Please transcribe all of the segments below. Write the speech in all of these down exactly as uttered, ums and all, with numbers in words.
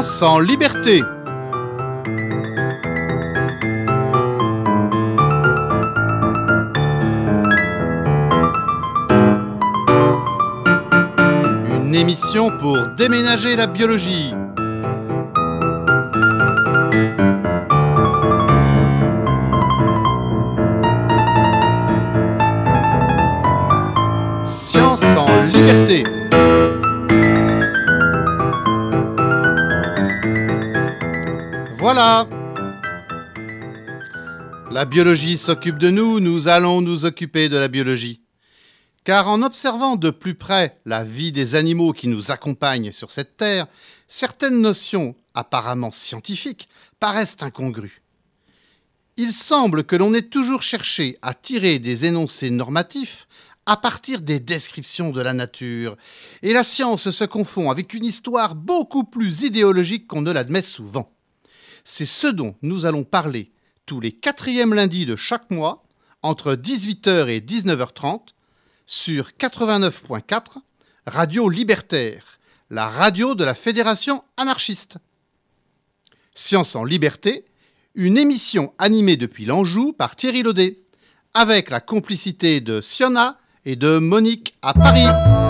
Science en liberté. Une émission pour déménager la biologie. Science en liberté. Voilà. La biologie s'occupe de nous, nous allons nous occuper de la biologie. Car en observant de plus près la vie des animaux qui nous accompagnent sur cette terre, certaines notions apparemment scientifiques paraissent incongrues. Il semble que l'on ait toujours cherché à tirer des énoncés normatifs à partir des descriptions de la nature, et la science se confond avec une histoire beaucoup plus idéologique qu'on ne l'admet souvent. C'est ce dont nous allons parler tous les quatrièmes lundis de chaque mois, entre dix-huit heures et dix-neuf heures trente, sur quatre-vingt-neuf point quatre, Radio Libertaire, la radio de la Fédération anarchiste. Science en liberté, une émission animée depuis l'Anjou par Thierry Laudet, avec la complicité de Siona et de Monique à Paris.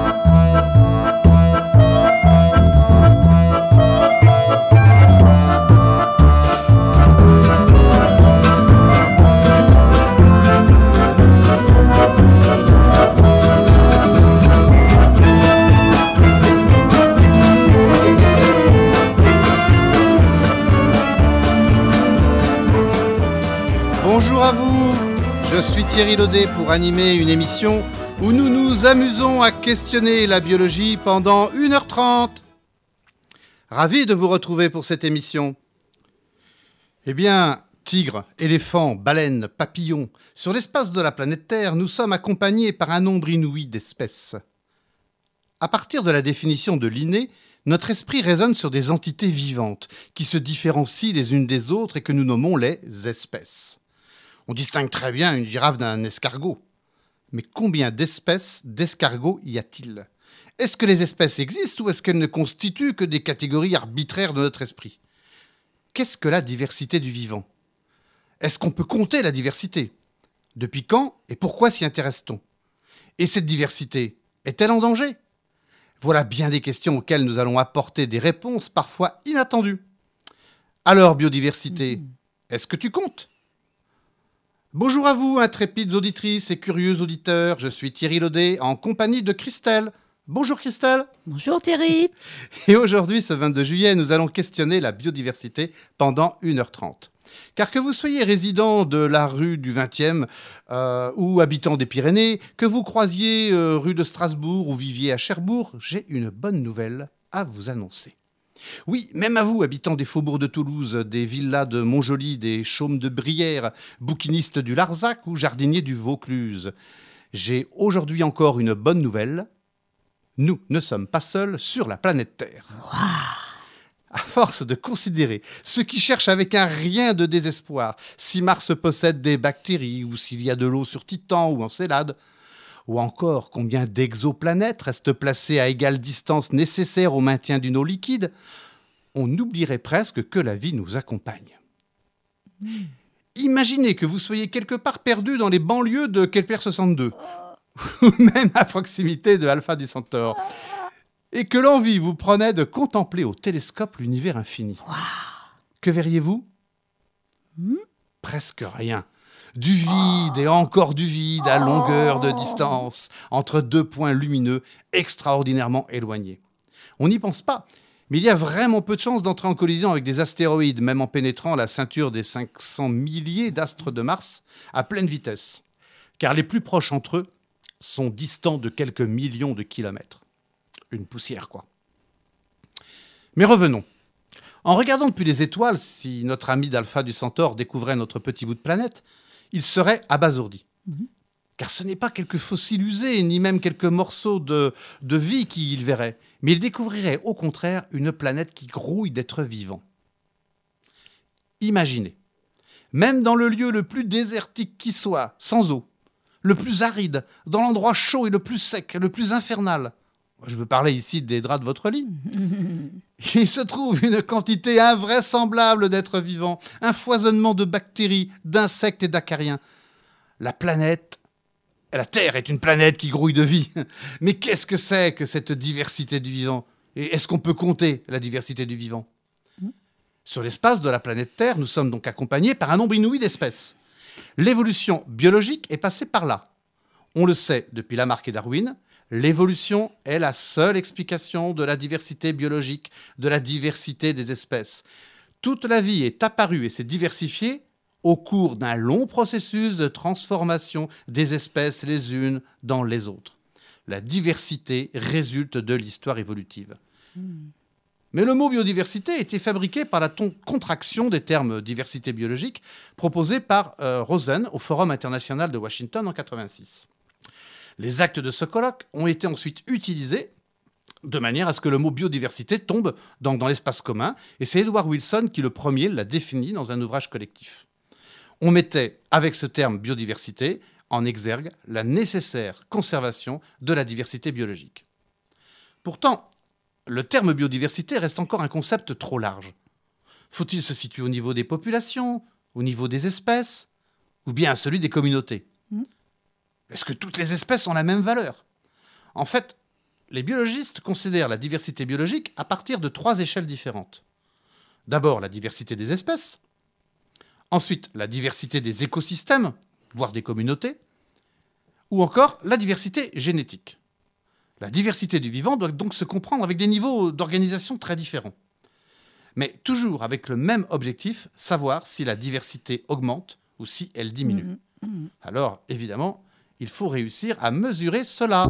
Bonjour à vous, je suis Thierry Laudet pour animer une émission où nous nous amusons à questionner la biologie pendant une heure trente. Ravi de vous retrouver pour cette émission. Eh bien, tigres, éléphants, baleines, papillons, sur l'espace de la planète Terre, nous sommes accompagnés par un nombre inouï d'espèces. À partir de la définition de Linné, notre esprit raisonne sur des entités vivantes qui se différencient les unes des autres et que nous nommons les espèces. On distingue très bien une girafe d'un escargot. Mais combien d'espèces d'escargots y a-t-il ? Est-ce que les espèces existent ou est-ce qu'elles ne constituent que des catégories arbitraires de notre esprit ? Qu'est-ce que la diversité du vivant ? Est-ce qu'on peut compter la diversité ? Depuis quand et pourquoi s'y intéresse-t-on ? Et cette diversité, est-elle en danger ? Voilà bien des questions auxquelles nous allons apporter des réponses parfois inattendues. Alors, biodiversité, mmh. Est-ce que tu comptes ? Bonjour à vous, intrépides auditrices et curieux auditeurs. Je suis Thierry Laudet, en compagnie de Christelle. Bonjour Christelle. Bonjour Thierry. Et aujourd'hui, ce vingt-deux juillet, nous allons questionner la biodiversité pendant une heure trente. Car que vous soyez résident de la rue du vingtième euh, ou habitant des Pyrénées, que vous croisiez euh, rue de Strasbourg ou viviez à Cherbourg, j'ai une bonne nouvelle à vous annoncer. Oui, même à vous, habitants des faubourgs de Toulouse, des villas de Montjoly, des chaumes de Brière, bouquinistes du Larzac ou jardiniers du Vaucluse. J'ai aujourd'hui encore une bonne nouvelle. Nous ne sommes pas seuls sur la planète Terre. Wow. À force de considérer ceux qui cherchent avec un rien de désespoir si Mars possède des bactéries ou s'il y a de l'eau sur Titan ou Encélade, ou encore combien d'exoplanètes restent placées à égale distance nécessaire au maintien d'une eau liquide, on oublierait presque que la vie nous accompagne. Mmh. Imaginez que vous soyez quelque part perdu dans les banlieues de Kepler soixante-deux, ou même à proximité de Alpha du Centaure, et que l'envie vous prenait de contempler au télescope l'univers infini. Wow. Que verriez-vous ? mmh. Presque rien. Du vide et encore du vide à longueur de distance, entre deux points lumineux extraordinairement éloignés. On n'y pense pas, mais il y a vraiment peu de chances d'entrer en collision avec des astéroïdes, même en pénétrant la ceinture des cinq cents milliers d'astres de Mars à pleine vitesse. Car les plus proches entre eux sont distants de quelques millions de kilomètres. Une poussière, quoi. Mais revenons. En regardant depuis les étoiles, si notre ami d'Alpha du Centaure découvrait notre petit bout de planète, il serait abasourdi. Mmh. Car ce n'est pas quelques fossiles usés, ni même quelques morceaux de, de vie qu'il verrait, mais il découvrirait au contraire une planète qui grouille d'êtres vivants. Imaginez, même dans le lieu le plus désertique qui soit, sans eau, le plus aride, dans l'endroit chaud et le plus sec, le plus infernal, je veux parler ici des draps de votre lit, il se trouve une quantité invraisemblable d'êtres vivants, un foisonnement de bactéries, d'insectes et d'acariens. La planète, la Terre est une planète qui grouille de vie. Mais qu'est-ce que c'est que cette diversité du vivant? Et est-ce qu'on peut compter la diversité du vivant? mmh. Sur l'espace de la planète Terre, nous sommes donc accompagnés par un nombre inouï d'espèces. L'évolution biologique est passée par là. On le sait depuis Lamarck et Darwin, l'évolution est la seule explication de la diversité biologique, de la diversité des espèces. Toute la vie est apparue et s'est diversifiée au cours d'un long processus de transformation des espèces les unes dans les autres. La diversité résulte de l'histoire évolutive. Mmh. Mais le mot biodiversité a été fabriqué par la contraction des termes diversité biologique proposés par euh, Rosen au Forum international de Washington en mille neuf cent quatre-vingt-six. Les actes de ce colloque ont été ensuite utilisés de manière à ce que le mot biodiversité tombe dans, dans l'espace commun, et c'est Edward Wilson qui, le premier, l'a défini dans un ouvrage collectif. On mettait, avec ce terme biodiversité, en exergue la nécessaire conservation de la diversité biologique. Pourtant, le terme biodiversité reste encore un concept trop large. Faut-il se situer au niveau des populations, au niveau des espèces, ou bien à celui des communautés ? mmh. Est-ce que toutes les espèces ont la même valeur ? En fait, les biologistes considèrent la diversité biologique à partir de trois échelles différentes. D'abord, la diversité des espèces. Ensuite, la diversité des écosystèmes, voire des communautés. Ou encore, la diversité génétique. La diversité du vivant doit donc se comprendre avec des niveaux d'organisation très différents. Mais toujours avec le même objectif, savoir si la diversité augmente ou si elle diminue. Mmh, mmh. Alors, évidemment, il faut réussir à mesurer cela.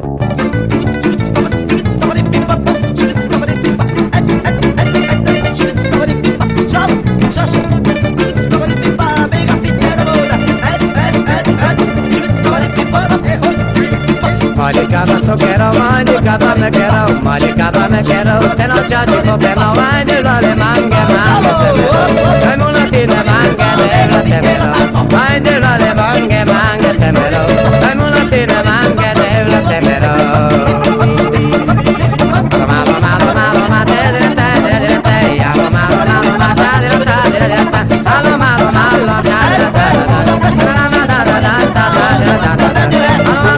Malika basokero, malika bamekero, malika bamekero, te non c'è tipo per la vai di le manghe, manghe, fai mulatina manghe, devla temero, vai di le manghe, manghe, temero, fai mulatina manghe, devla temero. Malo, malo, malo, ma te dire te, dire dire te, malo, malo, malo, ma sa dire te, dire dire te, malo, malo, malo, sa dire te, la la la la la la la la la la.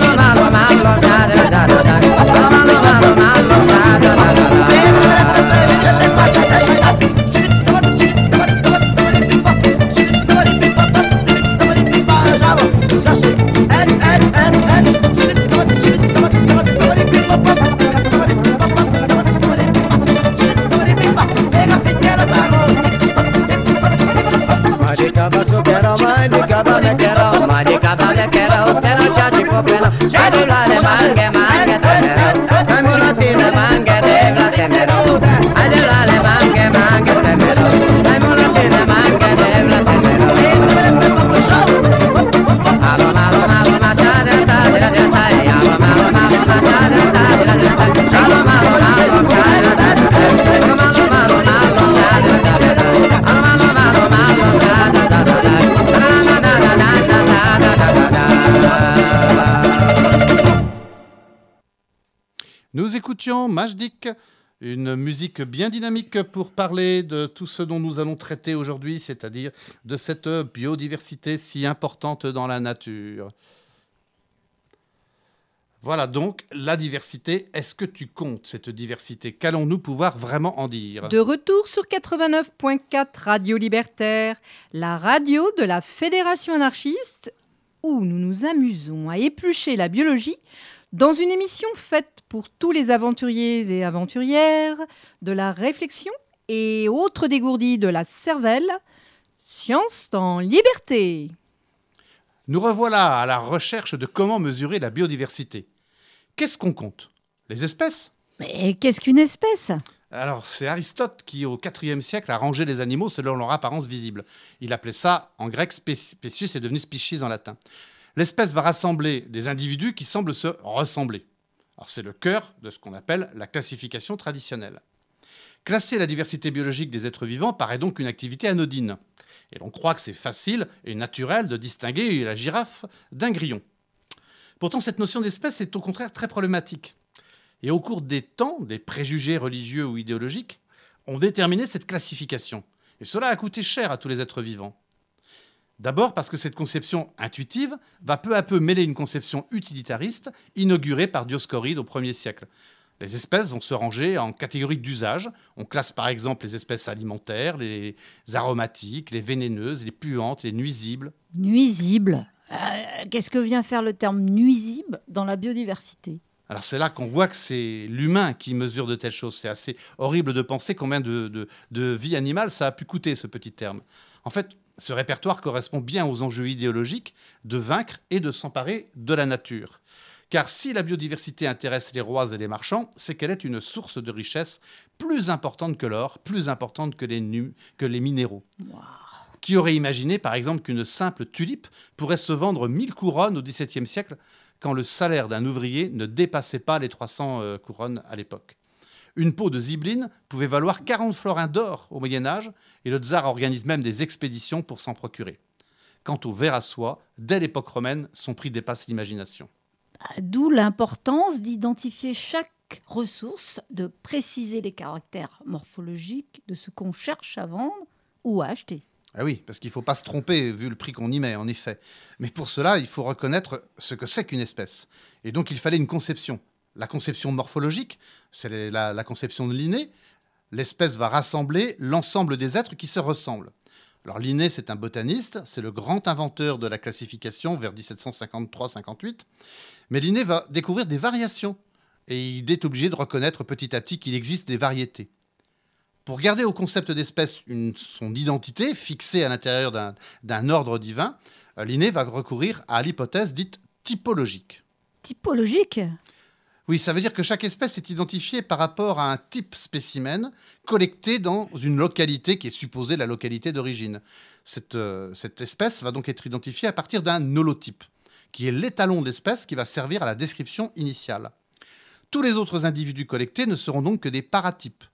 Nous écoutions Majdik, une musique bien dynamique pour parler de tout ce dont nous allons traiter aujourd'hui, c'est-à-dire de cette biodiversité si importante dans la nature. Voilà donc la diversité. Est-ce que tu comptes cette diversité ? Qu'allons-nous pouvoir vraiment en dire ? De retour sur quatre-vingt-neuf point quatre Radio Libertaire, la radio de la Fédération anarchiste, où nous nous amusons à éplucher la biologie dans une émission faite pour tous les aventuriers et aventurières de la réflexion et autres dégourdis de la cervelle, Science en liberté. Nous revoilà à la recherche de comment mesurer la biodiversité. Qu'est-ce qu'on compte ? Les espèces ? Mais qu'est-ce qu'une espèce ? Alors, c'est Aristote qui, au quatrième siècle, a rangé les animaux selon leur apparence visible. Il appelait ça, en grec, species, c'est devenu species en latin. L'espèce va rassembler des individus qui semblent se ressembler. Alors, c'est le cœur de ce qu'on appelle la classification traditionnelle. Classer la diversité biologique des êtres vivants paraît donc une activité anodine. Et l'on croit que c'est facile et naturel de distinguer la girafe d'un grillon. Pourtant, cette notion d'espèce est au contraire très problématique. Et au cours des temps, des préjugés religieux ou idéologiques ont déterminé cette classification. Et cela a coûté cher à tous les êtres vivants. D'abord parce que cette conception intuitive va peu à peu mêler une conception utilitariste inaugurée par Dioscoride au premier siècle. Les espèces vont se ranger en catégories d'usage. On classe par exemple les espèces alimentaires, les aromatiques, les vénéneuses, les puantes, les nuisibles. Nuisibles euh, Qu'est-ce que vient faire le terme nuisible dans la biodiversité ? Alors c'est là qu'on voit que c'est l'humain qui mesure de telles choses. C'est assez horrible de penser combien de, de, de vie animale ça a pu coûter, ce petit terme. En fait, ce répertoire correspond bien aux enjeux idéologiques de vaincre et de s'emparer de la nature. Car si la biodiversité intéresse les rois et les marchands, c'est qu'elle est une source de richesse plus importante que l'or, plus importante que les, nu- que les minéraux. Wow. Qui aurait imaginé, par exemple, qu'une simple tulipe pourrait se vendre mille couronnes au dix-septième siècle, quand le salaire d'un ouvrier ne dépassait pas les trois cents euh, couronnes à l'époque. Une peau de zibeline pouvait valoir quarante florins d'or au Moyen-Âge, et le tsar organise même des expéditions pour s'en procurer. Quant aux vers à soie, dès l'époque romaine, son prix dépasse l'imagination. D'où l'importance d'identifier chaque ressource, de préciser les caractères morphologiques de ce qu'on cherche à vendre ou à acheter. Ah oui, parce qu'il ne faut pas se tromper vu le prix qu'on y met, en effet. Mais pour cela, il faut reconnaître ce que c'est qu'une espèce. Et donc, il fallait une conception. La conception morphologique, c'est la, la conception de Linné. L'espèce va rassembler l'ensemble des êtres qui se ressemblent. Alors Linné, c'est un botaniste, c'est le grand inventeur de la classification vers dix-sept cent cinquante-trois cinquante-huit. Mais Linné va découvrir des variations. Et il est obligé de reconnaître petit à petit qu'il existe des variétés. Pour garder au concept d'espèce une, son identité fixée à l'intérieur d'un, d'un ordre divin, Linné va recourir à l'hypothèse dite typologique. Typologique ? Oui, ça veut dire que chaque espèce est identifiée par rapport à un type spécimen collecté dans une localité qui est supposée la localité d'origine. Cette, euh, cette espèce va donc être identifiée à partir d'un holotype, qui est l'étalon d'espèce qui va servir à la description initiale. Tous les autres individus collectés ne seront donc que des paratypes.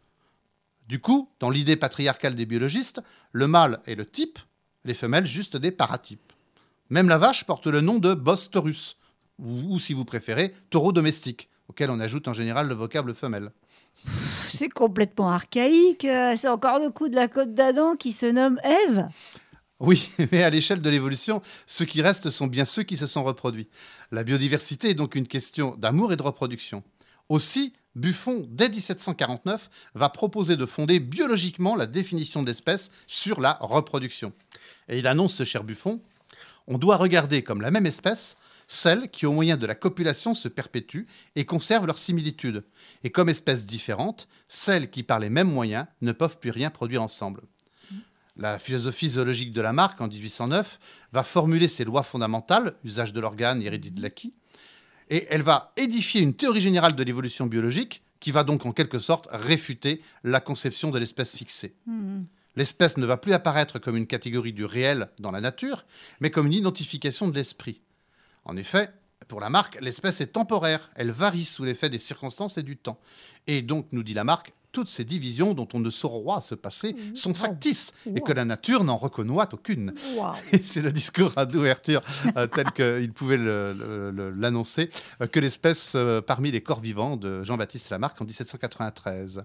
Du coup, dans l'idée patriarcale des biologistes, le mâle est le type, les femelles juste des paratypes. Même la vache porte le nom de bos taurus, ou, ou si vous préférez, taureau domestique, auquel on ajoute en général le vocable femelle. C'est complètement archaïque. C'est encore le coup de la côte d'Adam qui se nomme Ève. Oui, mais à l'échelle de l'évolution, ceux qui restent sont bien ceux qui se sont reproduits. La biodiversité est donc une question d'amour et de reproduction. Aussi, Buffon, dès dix-sept cent quarante-neuf, va proposer de fonder biologiquement la définition d'espèce sur la reproduction. Et il annonce, ce cher Buffon, « On doit regarder comme la même espèce celles qui, au moyen de la copulation, se perpétuent et conservent leur similitude, et comme espèces différentes, celles qui, par les mêmes moyens, ne peuvent plus rien produire ensemble. » La philosophie zoologique de Lamarck, en dix-huit cent neuf, va formuler ses lois fondamentales, usage de l'organe, hérédité de l'acquis, et elle va édifier une théorie générale de l'évolution biologique qui va donc en quelque sorte réfuter la conception de l'espèce fixée. Mmh. L'espèce ne va plus apparaître comme une catégorie du réel dans la nature, mais comme une identification de l'esprit. En effet, pour Lamarck, l'espèce est temporaire, elle varie sous l'effet des circonstances et du temps. Et donc, nous dit Lamarck, toutes ces divisions dont on ne saura se passer sont factices wow. et que la nature n'en reconnaît aucune. Wow. Et c'est le discours d'ouverture euh, tel qu'il pouvait le, le, le, l'annoncer euh, que l'espèce euh, parmi les corps vivants de Jean-Baptiste Lamarck en dix-sept cent quatre-vingt-treize.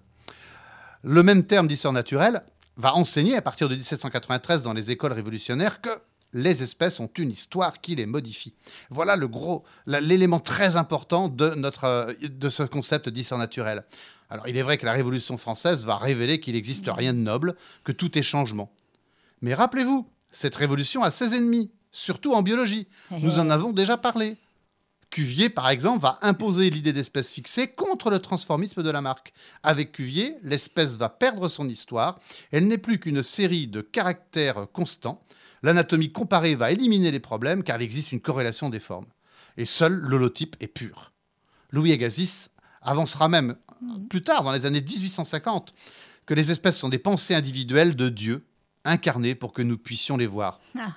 Le même terme d'histoire naturelle va enseigner à partir de dix-sept cent quatre-vingt-treize dans les écoles révolutionnaires que les espèces ont une histoire qui les modifie. Voilà le gros, l'élément très important de, notre, de ce concept d'histoire naturelle. Alors, il est vrai que la Révolution française va révéler qu'il n'existe rien de noble, que tout est changement. Mais rappelez-vous, cette révolution a ses ennemis, surtout en biologie. Nous en avons déjà parlé. Cuvier, par exemple, va imposer l'idée d'espèce fixée contre le transformisme de Lamarck. Avec Cuvier, l'espèce va perdre son histoire. Elle n'est plus qu'une série de caractères constants. L'anatomie comparée va éliminer les problèmes car il existe une corrélation des formes. Et seul l'holotype est pur. Louis Agassiz avancera même plus tard, dans les années dix-huit cent cinquante, que les espèces sont des pensées individuelles de Dieu, incarnées pour que nous puissions les voir. Ah,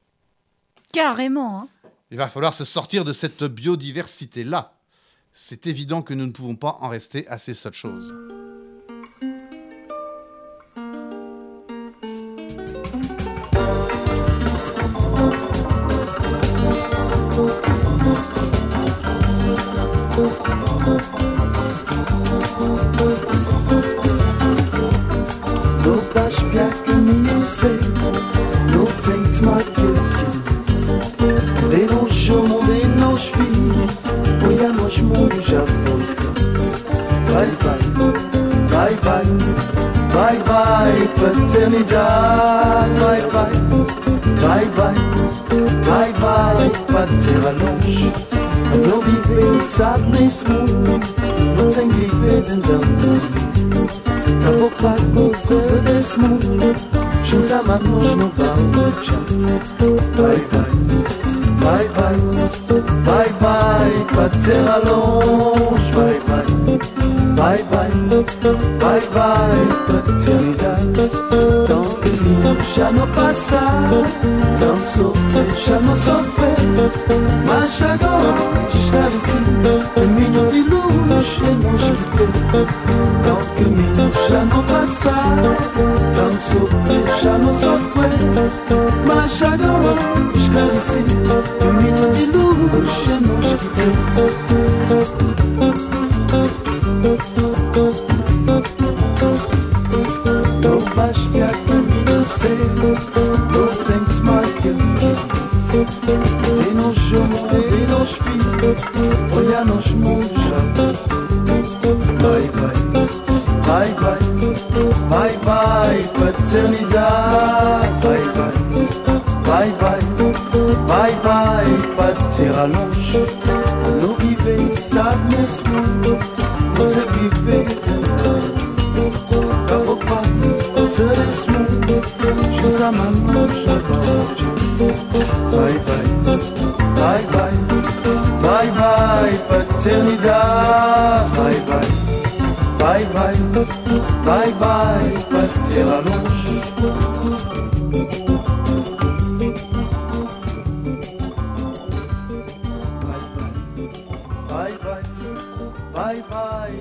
carrément. Hein. Il va falloir se sortir de cette biodiversité-là. C'est évident que nous ne pouvons pas en rester à ces seules choses. bye, bye bye paternidad, bye bye, bye bye, bye bye paternalonge. No viver sabe mesmo, não tem viver dentro. Acabou para coisa desse mundo, junta manos no balde. Bye bye, bye bye, bye bye paternalonge, bye bye. Bye bye, bye bye paternidade. Tão lindo já não passar, tão sofrer já não sofrer. Mas agora está assim, caminho de luz e mosquiteiro. Tão caminho já não passar, tão sofrer já não sofrer. Mas agora está assim, caminho de luz e mosquiteiro. Não vais que há caminho cedo, não tens mais que e nos juntos, e nos filhos, olha nos mundos. Bye bye, bye bye, bye bye paternidade. Bye bye, bye bye, bye bye paternalonge. Não viver sabe nesse mundo, não sei viver dentro. Acabou para ser esse mundo, junta manos a balde. Bye bye, bye bye, bye bye paternidade. Bye bye, bye bye, bye bye paternalonge. Bye bye, bye bye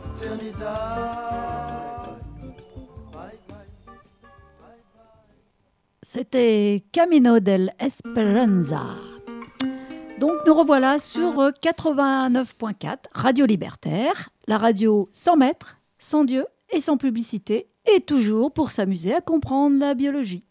paternidade. Bye bye, bye bye. C'était Camino del Esperanza. Donc nous revoilà sur quatre-vingt-neuf point quatre, Radio Libertaire, la radio sans maître, sans Dieu et sans publicité, et toujours pour s'amuser à comprendre la biologie.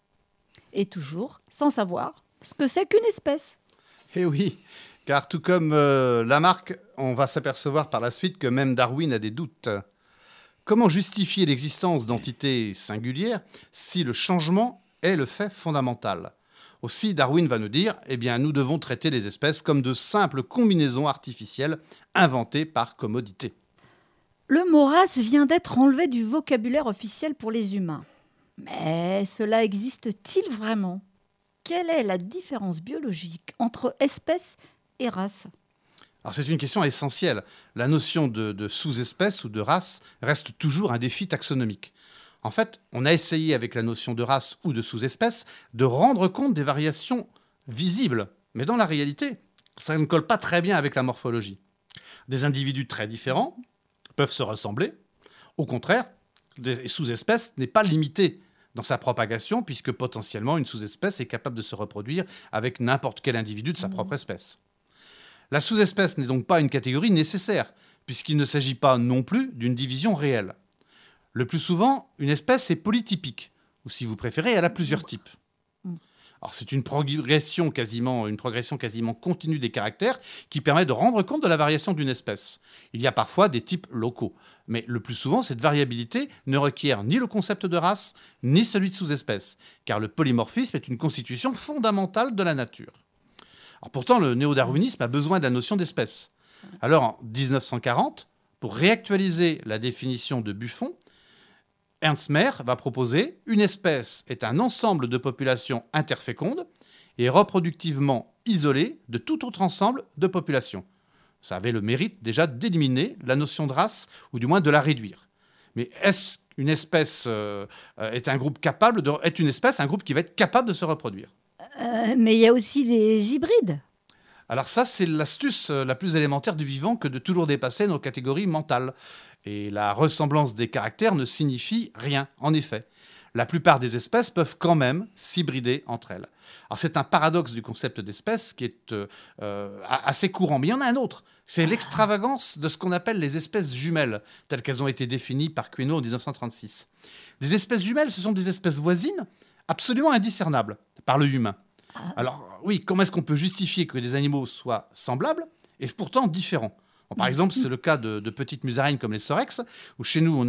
Et toujours sans savoir ce que c'est qu'une espèce. Eh oui, car tout comme euh, Lamarck, on va s'apercevoir par la suite que même Darwin a des doutes. Comment justifier l'existence d'entités singulières si le changement est le fait fondamental ? Aussi, Darwin va nous dire, eh bien, nous devons traiter les espèces comme de simples combinaisons artificielles inventées par commodité. Le mot race vient d'être enlevé du vocabulaire officiel pour les humains. Mais cela existe-t-il vraiment ? Quelle est la différence biologique entre espèce et race ? Alors c'est une question essentielle. La notion de, de sous-espèce ou de race reste toujours un défi taxonomique. En fait, on a essayé avec la notion de race ou de sous-espèce de rendre compte des variations visibles. Mais dans la réalité, ça ne colle pas très bien avec la morphologie. Des individus très différents peuvent se ressembler. Au contraire, des sous-espèces n'est pas limitée dans sa propagation puisque potentiellement une sous-espèce est capable de se reproduire avec n'importe quel individu de sa propre espèce. La sous-espèce n'est donc pas une catégorie nécessaire puisqu'il ne s'agit pas non plus d'une division réelle. Le plus souvent, une espèce est polytypique, ou si vous préférez, elle a plusieurs types. Alors, c'est une progression quasiment, une progression quasiment continue des caractères qui permet de rendre compte de la variation d'une espèce. Il y a parfois des types locaux, mais le plus souvent, cette variabilité ne requiert ni le concept de race, ni celui de sous-espèce, car le polymorphisme est une constitution fondamentale de la nature. Alors, pourtant, le néo-darwinisme a besoin de la notion d'espèce. Alors, en dix-neuf cent quarante, pour réactualiser la définition de Buffon, Ernst Mayr va proposer « Une espèce est un ensemble de populations interfécondes et reproductivement isolées de tout autre ensemble de populations. » Ça avait le mérite déjà d'éliminer la notion de race, ou du moins de la réduire. Mais est-ce qu'une espèce euh, est un groupe capable de, est une espèce un groupe qui va être capable de se reproduire ? euh, Mais il y a aussi des hybrides. Alors ça, c'est l'astuce la plus élémentaire du vivant que de toujours dépasser nos catégories mentales. Et la ressemblance des caractères ne signifie rien, en effet. La plupart des espèces peuvent quand même s'hybrider entre elles. Alors c'est un paradoxe du concept d'espèce qui est euh, assez courant. Mais il y en a un autre. C'est l'extravagance de ce qu'on appelle les espèces jumelles, telles qu'elles ont été définies par Queneau en dix-neuf cent trente-six. Des espèces jumelles, ce sont des espèces voisines absolument indiscernables par l'œil humain. Alors oui, comment est-ce qu'on peut justifier que des animaux soient semblables et pourtant différents ? Bon, par exemple, c'est le cas de, de petites musaraignes comme les sorex, où chez nous, on a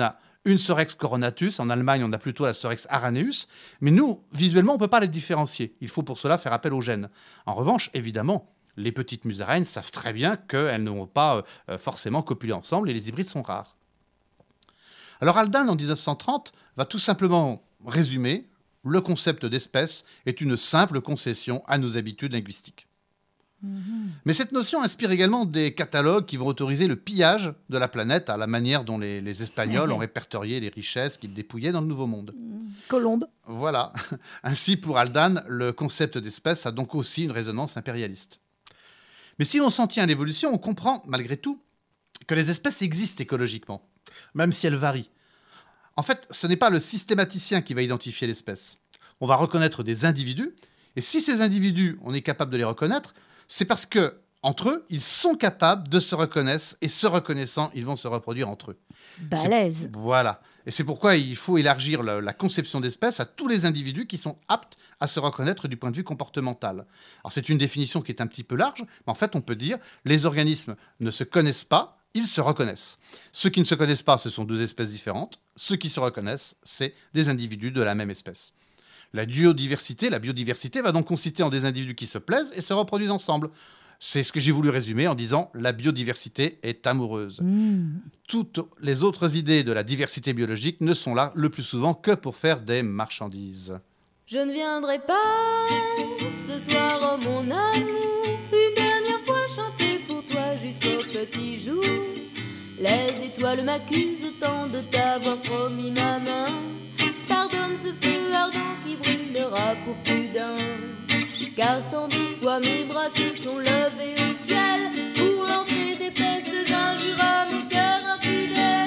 une Sorex coronatus. En Allemagne, on a plutôt la Sorex araneus. Mais nous, visuellement, on ne peut pas les différencier. Il faut pour cela faire appel aux gènes. En revanche, évidemment, les petites musaraignes savent très bien qu'elles n'ont pas euh, forcément copulé ensemble et les hybrides sont rares. Alors Haldane, en dix-neuf cent trente, va tout simplement résumer « Le concept d'espèce est une simple concession à nos habitudes linguistiques ». Mmh. Mais cette notion inspire également des catalogues qui vont autoriser le pillage de la planète à la manière dont les, les Espagnols ont répertorié les richesses qu'ils dépouillaient dans le Nouveau Monde. Colombe. Voilà. Ainsi, pour Haldane, le concept d'espèce a donc aussi une résonance impérialiste. Mais si l'on s'en tient à l'évolution, on comprend, malgré tout, que les espèces existent écologiquement, même si elles varient. En fait, ce n'est pas le systématicien qui va identifier l'espèce. On va reconnaître des individus, et si ces individus, on est capable de les reconnaître, c'est parce que, entre eux, ils sont capables de se reconnaître, et se reconnaissant, ils vont se reproduire entre eux. Balèze. C'est... Voilà. Et c'est pourquoi il faut élargir la, la conception d'espèce à tous les individus qui sont aptes à se reconnaître du point de vue comportemental. Alors c'est une définition qui est un petit peu large, mais en fait on peut dire les organismes ne se connaissent pas, ils se reconnaissent. Ceux qui ne se connaissent pas, ce sont deux espèces différentes. Ceux qui se reconnaissent, c'est des individus de la même espèce. La biodiversité, la biodiversité va donc consister en des individus qui se plaisent et se reproduisent ensemble. C'est ce que j'ai voulu résumer en disant « la biodiversité est amoureuse mmh. ». Toutes les autres idées de la diversité biologique ne sont là le plus souvent que pour faire des marchandises. Je ne viendrai pas ce soir, oh mon amour, une dernière fois chanter pour toi jusqu'au petit jour. Les étoiles m'accusent tant de t'avoir promis ma main. Pardonne ce feu ardent qui brûlera pour plus d'un. Car tant de fois mes bras se sont levés au ciel pour lancer d'épaisses injures à mon cœur infidèle.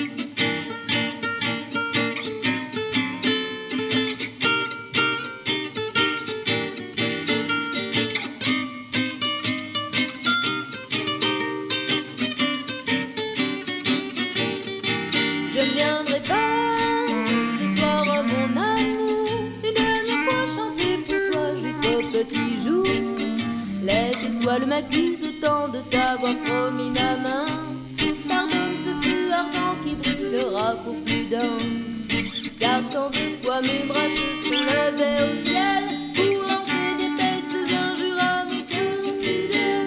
Je ne viendrai pas ce soir, oh mon amour, une dernière fois chanter pour toi jusqu'au petit jour. Les étoiles m'accusent tant de t'avoir promis ma main. Pardonne ce feu ardent qui brûlera pour plus d'un. Car tant de fois mes bras se sont levés au ciel pour lancer d'épaisses injures à mon cœur infidèle.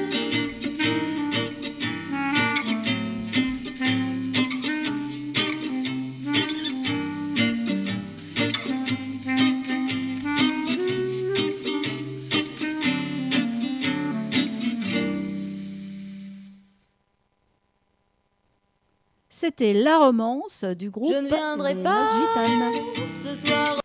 C'était la romance du groupe Je ne viendrai Les pas Gitanes. ce soir.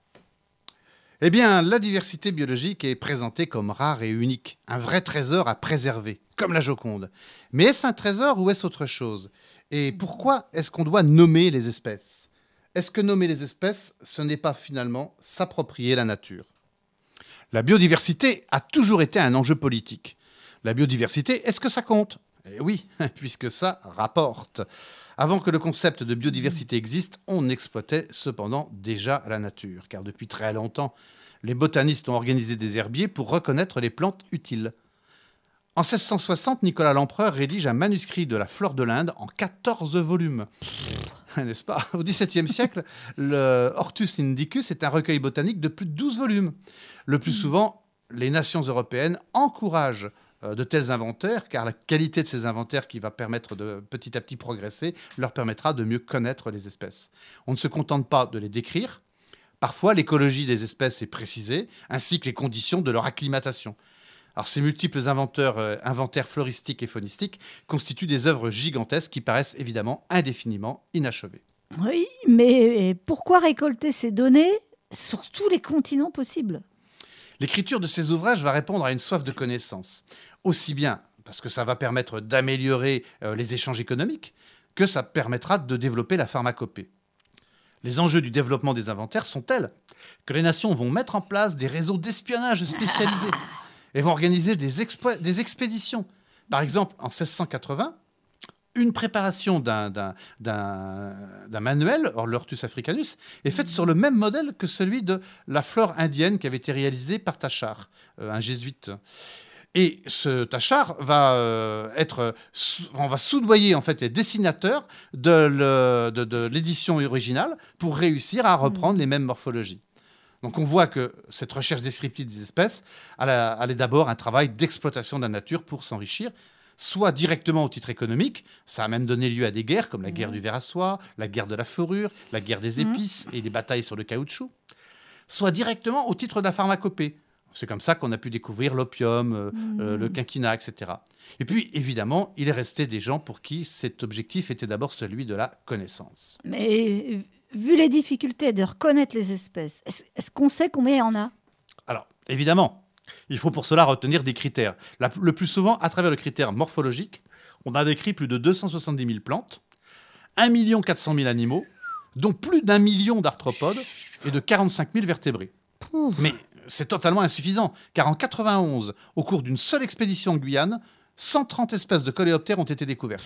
Eh bien, la diversité biologique est présentée comme rare et unique, un vrai trésor à préserver, comme la Joconde. Mais est-ce un trésor ou est-ce autre chose? Et pourquoi est-ce qu'on doit nommer les espèces? Est-ce que nommer les espèces, ce n'est pas finalement s'approprier la nature? La biodiversité a toujours été un enjeu politique. La biodiversité, est-ce que ça compte? Eh oui, puisque ça rapporte. Avant que le concept de biodiversité existe, on exploitait cependant déjà la nature, car depuis très longtemps, les botanistes ont organisé des herbiers pour reconnaître les plantes utiles. En seize cent soixante, Nicolas Lempereur rédige un manuscrit de la flore de l'Inde en quatorze volumes. N'est-ce pas? Au dix-septième siècle, le Hortus Indicus est un recueil botanique de plus de douze volumes. Le plus souvent, les nations européennes encouragent de tels inventaires, car la qualité de ces inventaires qui va permettre de petit à petit progresser leur permettra de mieux connaître les espèces. On ne se contente pas de les décrire. Parfois, l'écologie des espèces est précisée, ainsi que les conditions de leur acclimatation. Alors, ces multiples inventeurs, euh, inventaires floristiques et faunistiques constituent des œuvres gigantesques qui paraissent évidemment indéfiniment inachevées. Oui, mais pourquoi récolter ces données sur tous les continents possibles? L'écriture de ces ouvrages va répondre à une soif de connaissance, aussi bien parce que ça va permettre d'améliorer euh, les échanges économiques, que ça permettra de développer la pharmacopée. Les enjeux du développement des inventaires sont tels que les nations vont mettre en place des réseaux d'espionnage spécialisés et vont organiser des, expo- des expéditions. Par exemple, en seize cent quatre-vingts, une préparation d'un, d'un, d'un, d'un manuel, l'Hortus africanus, est faite sur le même modèle que celui de la flore indienne qui avait été réalisée par Tachar, euh, un jésuite. Et ce tachar va euh, être, sou- on va soudoyer en fait les dessinateurs de, le- de- de l'édition originale pour réussir à reprendre mmh. les mêmes morphologies. Donc on voit que cette recherche descriptive des espèces, elle, a, elle est d'abord un travail d'exploitation de la nature pour s'enrichir, soit directement au titre économique, ça a même donné lieu à des guerres comme la guerre du ver à soie, la guerre de la fourrure, la guerre des épices et les batailles sur le caoutchouc, soit directement au titre de la pharmacopée. C'est comme ça qu'on a pu découvrir l'opium, euh, mmh. euh, le quinquina, et cetera. Et puis, évidemment, il est resté des gens pour qui cet objectif était d'abord celui de la connaissance. Mais vu les difficultés de reconnaître les espèces, est-ce, est-ce qu'on sait combien il y en a ? Alors, évidemment, il faut pour cela retenir des critères. La, le plus souvent, à travers le critère morphologique, on a décrit plus de deux cent soixante-dix mille plantes, un million quatre cent mille animaux, dont plus d'un million d'arthropodes et de quarante-cinq mille vertébrés. Ouf. Mais c'est totalement insuffisant, car en quatre-vingt-onze, au cours d'une seule expédition en Guyane, cent trente espèces de coléoptères ont été découvertes.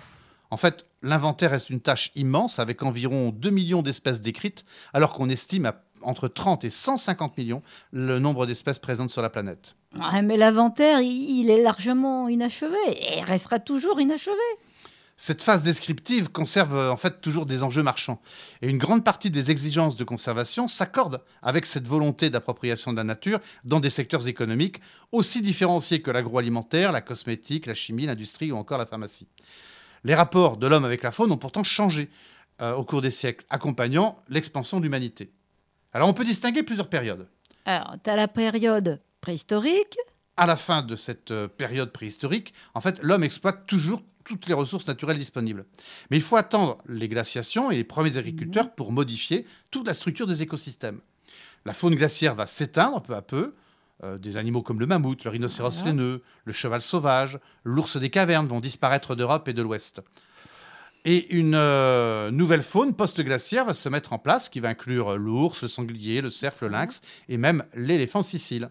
En fait, l'inventaire reste une tâche immense, avec environ deux millions d'espèces décrites, alors qu'on estime à entre trente et cent cinquante millions le nombre d'espèces présentes sur la planète. Ouais, mais l'inventaire, il est largement inachevé, et il restera toujours inachevé. Cette phase descriptive conserve en fait toujours des enjeux marchands. Et une grande partie des exigences de conservation s'accordent avec cette volonté d'appropriation de la nature dans des secteurs économiques aussi différenciés que l'agroalimentaire, la cosmétique, la chimie, l'industrie ou encore la pharmacie. Les rapports de l'homme avec la faune ont pourtant changé euh, au cours des siècles, accompagnant l'expansion de l'humanité. Alors on peut distinguer plusieurs périodes. Alors, tu as la période préhistorique. À la fin de cette euh, période préhistorique, en fait, l'homme exploite toujours toutes les ressources naturelles disponibles. Mais il faut attendre les glaciations et les premiers agriculteurs mmh. pour modifier toute la structure des écosystèmes. La faune glaciaire va s'éteindre peu à peu. Euh, des animaux comme le mammouth, le rhinocéros voilà. laineux, le cheval sauvage, l'ours des cavernes vont disparaître d'Europe et de l'Ouest. Et une euh, nouvelle faune post-glaciaire va se mettre en place, qui va inclure l'ours, le sanglier, le cerf, le lynx et même l'éléphant sicile.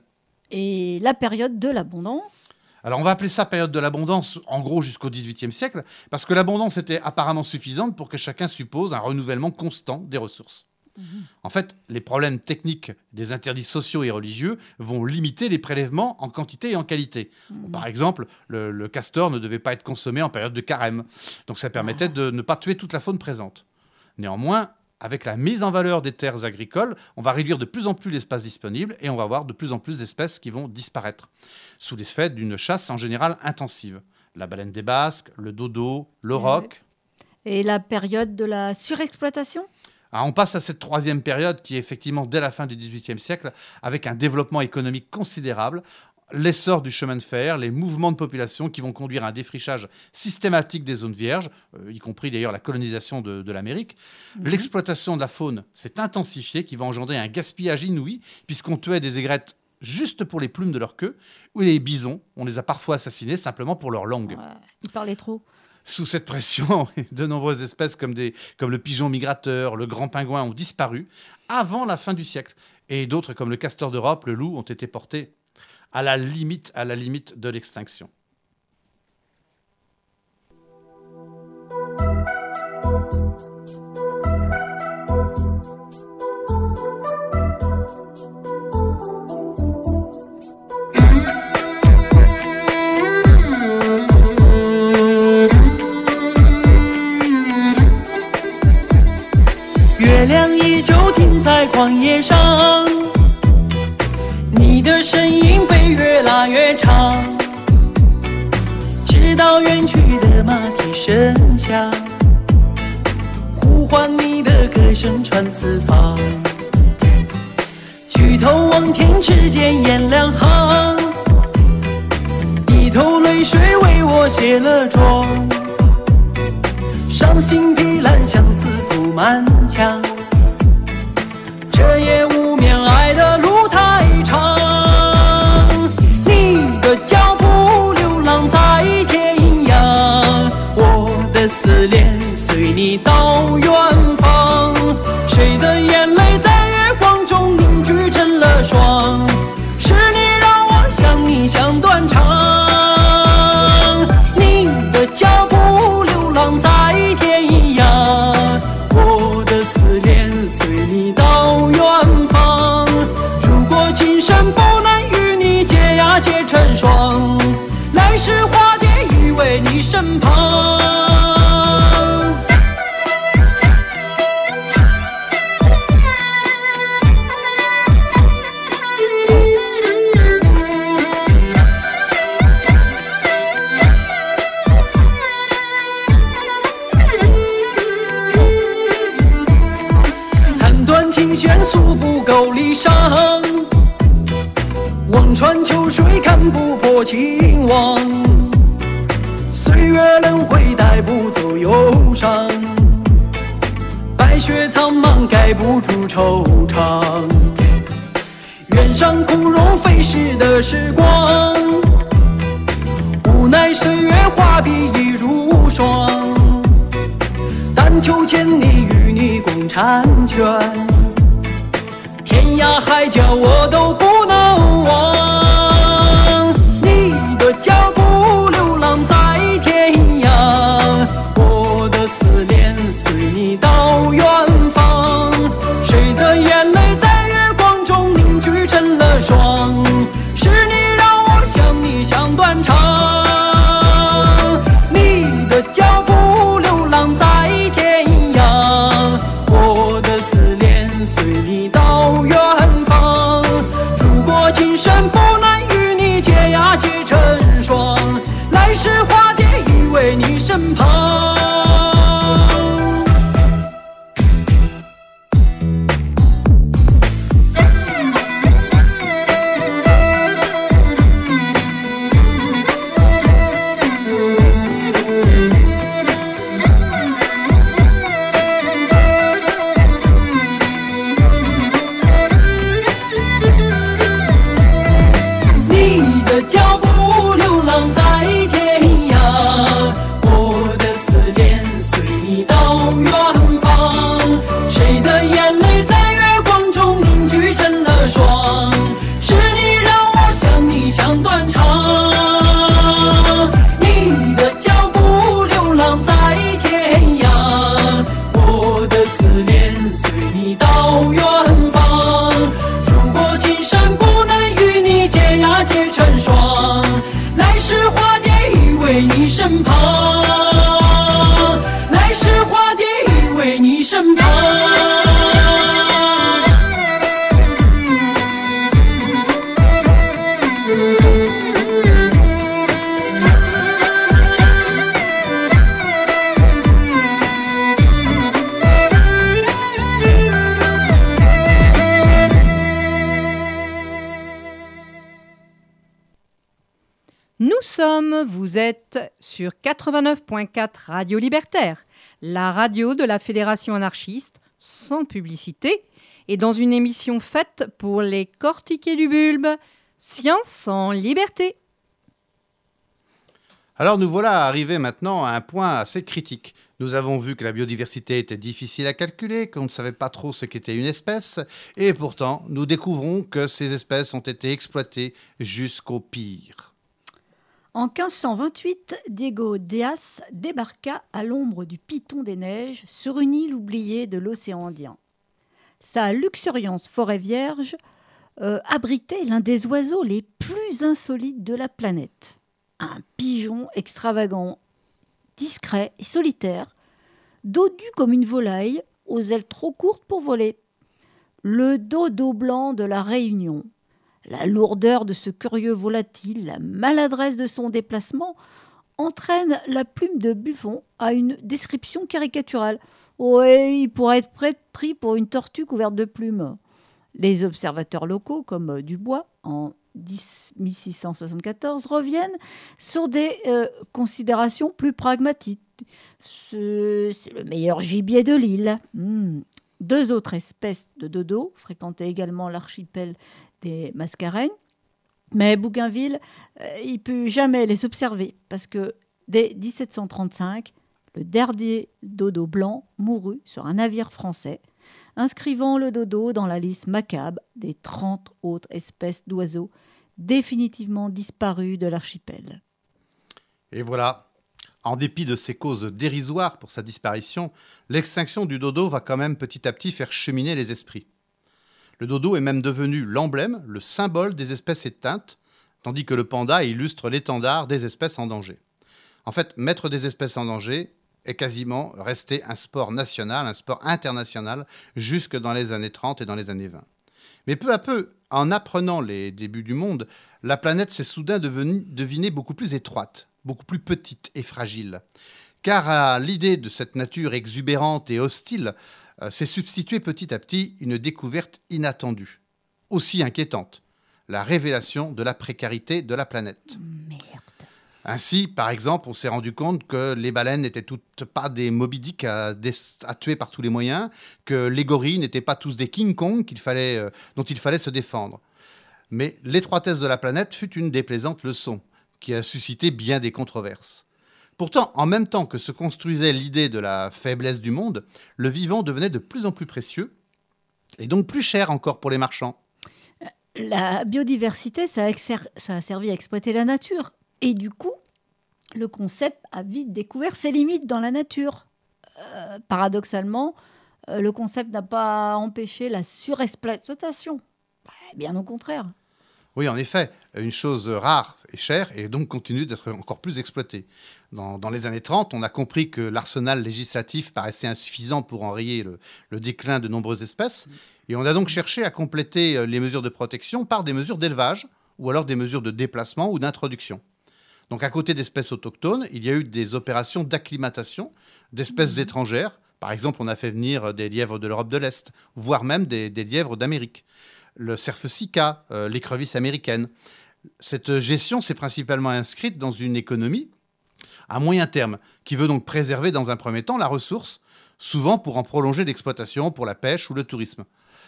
Et la période de l'abondance ? Alors on va appeler ça période de l'abondance, en gros jusqu'au dix-huitième siècle, parce que l'abondance était apparemment suffisante pour que chacun suppose un renouvellement constant des ressources. Mmh. En fait, les problèmes techniques des interdits sociaux et religieux vont limiter les prélèvements en quantité et en qualité. Mmh. Par exemple, le, le castor ne devait pas être consommé en période de carême, donc ça permettait ah. de ne pas tuer toute la faune présente. Néanmoins, avec la mise en valeur des terres agricoles, on va réduire de plus en plus l'espace disponible et on va avoir de plus en plus d'espèces qui vont disparaître, sous l'effet d'une chasse en général intensive. La baleine des Basques, le dodo, le roc. Et la période de la surexploitation ? Alors on passe à cette troisième période qui est effectivement dès la fin du dix-huitième siècle, avec un développement économique considérable, l'essor du chemin de fer, les mouvements de population qui vont conduire à un défrichage systématique des zones vierges, euh, y compris d'ailleurs la colonisation de, de l'Amérique. Mmh. L'exploitation de la faune s'est intensifiée, qui va engendrer un gaspillage inouï, puisqu'on tuait des aigrettes juste pour les plumes de leur queue, ou les bisons, on les a parfois assassinés simplement pour leur langue. Ouais, ils parlaient trop. Sous cette pression, de nombreuses espèces comme, des, comme le pigeon migrateur, le grand pingouin ont disparu avant la fin du siècle. Et d'autres comme le castor d'Europe, le loup, ont été portés à la limite, à la limite de l'extinction. 今生不能与你结呀结成双。 琴弦诉不够离殇，望穿秋水看不破情网，岁月轮回带不走忧伤，白雪苍茫盖不住惆怅。原上枯荣飞逝的时光，无奈岁月画笔已如霜，但求千里与你共婵娟，天涯海角我都不能忘。你的脚步流浪在天涯，我的思念随你到远方，谁的眼泪在月光中凝聚成了霜，是你让我想你想断肠。你的脚步流浪在天涯，我的思念随你到远方，如果今生不能与你结呀结成双，来世化蝶依偎你身旁。你的脚步流浪在天涯，我的思念随你到远方，谁的眼泪在月光中凝聚成了霜，是你让我想你想断肠。你的脚步流浪在天涯，我的思念随你到远方，如果今生不能与你结呀结成双，来世化蝶依偎你身旁，来世化蝶依偎你身旁。 Nous sommes, vous êtes sur quatre-vingt-neuf virgule quatre Radio Libertaire, la radio de la Fédération anarchiste, sans publicité, et dans une émission faite pour les cortiqués du bulbe, Science en liberté. Alors nous voilà arrivés maintenant à un point assez critique. Nous avons vu que la biodiversité était difficile à calculer, qu'on ne savait pas trop ce qu'était une espèce, et pourtant nous découvrons que ces espèces ont été exploitées jusqu'au pire. En quinze cent vingt-huit, Diego Díaz débarqua à l'ombre du Piton des Neiges sur une île oubliée de l'océan Indien. Sa luxuriante forêt vierge euh, abritait l'un des oiseaux les plus insolites de la planète. Un pigeon extravagant, discret et solitaire, dodu comme une volaille, aux ailes trop courtes pour voler. Le dodo blanc de la Réunion. La lourdeur de ce curieux volatile, la maladresse de son déplacement entraînent la plume de Buffon à une description caricaturale. Oui, il pourrait être pris pour une tortue couverte de plumes. Les observateurs locaux, comme Dubois, en mille six cent soixante-quatorze, reviennent sur des euh, considérations plus pragmatiques. C'est, c'est le meilleur gibier de l'île. Mmh. Deux autres espèces de dodo fréquentaient également l'archipel des Mascareignes, mais Bougainville, euh, il ne put jamais les observer parce que dès dix-sept cent trente-cinq, le dernier dodo blanc mourut sur un navire français, inscrivant le dodo dans la liste macabre des trente autres espèces d'oiseaux définitivement disparues de l'archipel. Et voilà, en dépit de ces causes dérisoires pour sa disparition, l'extinction du dodo va quand même petit à petit faire cheminer les esprits. Le dodo est même devenu l'emblème, le symbole des espèces éteintes, tandis que le panda illustre l'étendard des espèces en danger. En fait, mettre des espèces en danger est quasiment resté un sport national, un sport international, jusque dans les années trente et dans les années vingt. Mais peu à peu, en apprenant les débuts du monde, la planète s'est soudain devenue, devinée beaucoup plus étroite, beaucoup plus petite et fragile. Car à l'idée de cette nature exubérante et hostile, euh, s'est substituée petit à petit une découverte inattendue, aussi inquiétante, la révélation de la précarité de la planète. Merde. Ainsi, par exemple, on s'est rendu compte que les baleines n'étaient toutes pas des Moby Dick à, des- à tuer par tous les moyens, que les gorilles n'étaient pas tous des King Kong qu'il fallait, euh, dont il fallait se défendre. Mais l'étroitesse de la planète fut une déplaisante leçon, qui a suscité bien des controverses. Pourtant, en même temps que se construisait l'idée de la faiblesse du monde, le vivant devenait de plus en plus précieux, et donc plus cher encore pour les marchands. La biodiversité, ça a, exer- ça a servi à exploiter la nature. Et du coup, le concept a vite découvert ses limites dans la nature. Euh, paradoxalement, euh, le concept n'a pas empêché la surexploitation. Bah, bien au contraire. Oui, en effet, une chose rare et chère et donc continue d'être encore plus exploitée. Dans, dans les années trente, on a compris que l'arsenal législatif paraissait insuffisant pour enrayer le, le déclin de nombreuses espèces. Et on a donc cherché à compléter les mesures de protection par des mesures d'élevage ou alors des mesures de déplacement ou d'introduction. Donc à côté d'espèces autochtones, il y a eu des opérations d'acclimatation d'espèces étrangères. Par exemple, on a fait venir des lièvres de l'Europe de l'Est, voire même des, des lièvres d'Amérique. Le cerf sika, euh, l'écrevisse américaine. Cette gestion s'est principalement inscrite dans une économie à moyen terme, qui veut donc préserver dans un premier temps la ressource, souvent pour en prolonger l'exploitation pour la pêche ou le tourisme.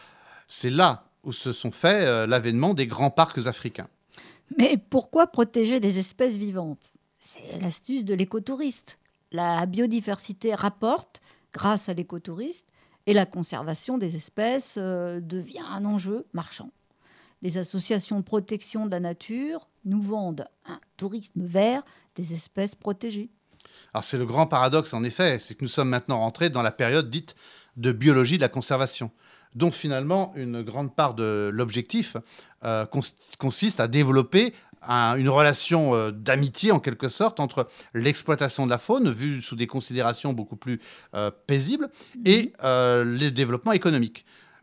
C'est là où se sont faits euh, l'avènement des grands parcs africains. Mais pourquoi protéger des espèces vivantes? C'est l'astuce de l'écotouriste. La biodiversité rapporte grâce à l'écotouriste et la conservation des espèces euh, devient un enjeu marchand. Les associations de protection de la nature nous vendent un tourisme vert des espèces protégées. Alors c'est le grand paradoxe en effet, c'est que nous sommes maintenant rentrés dans la période dite de biologie de la conservation, dont finalement une grande part de l'objectif euh, cons- consiste à développer un- une relation euh, d'amitié en quelque sorte entre l'exploitation de la faune, vue sous des considérations beaucoup plus euh, paisibles, et euh, le développement économique.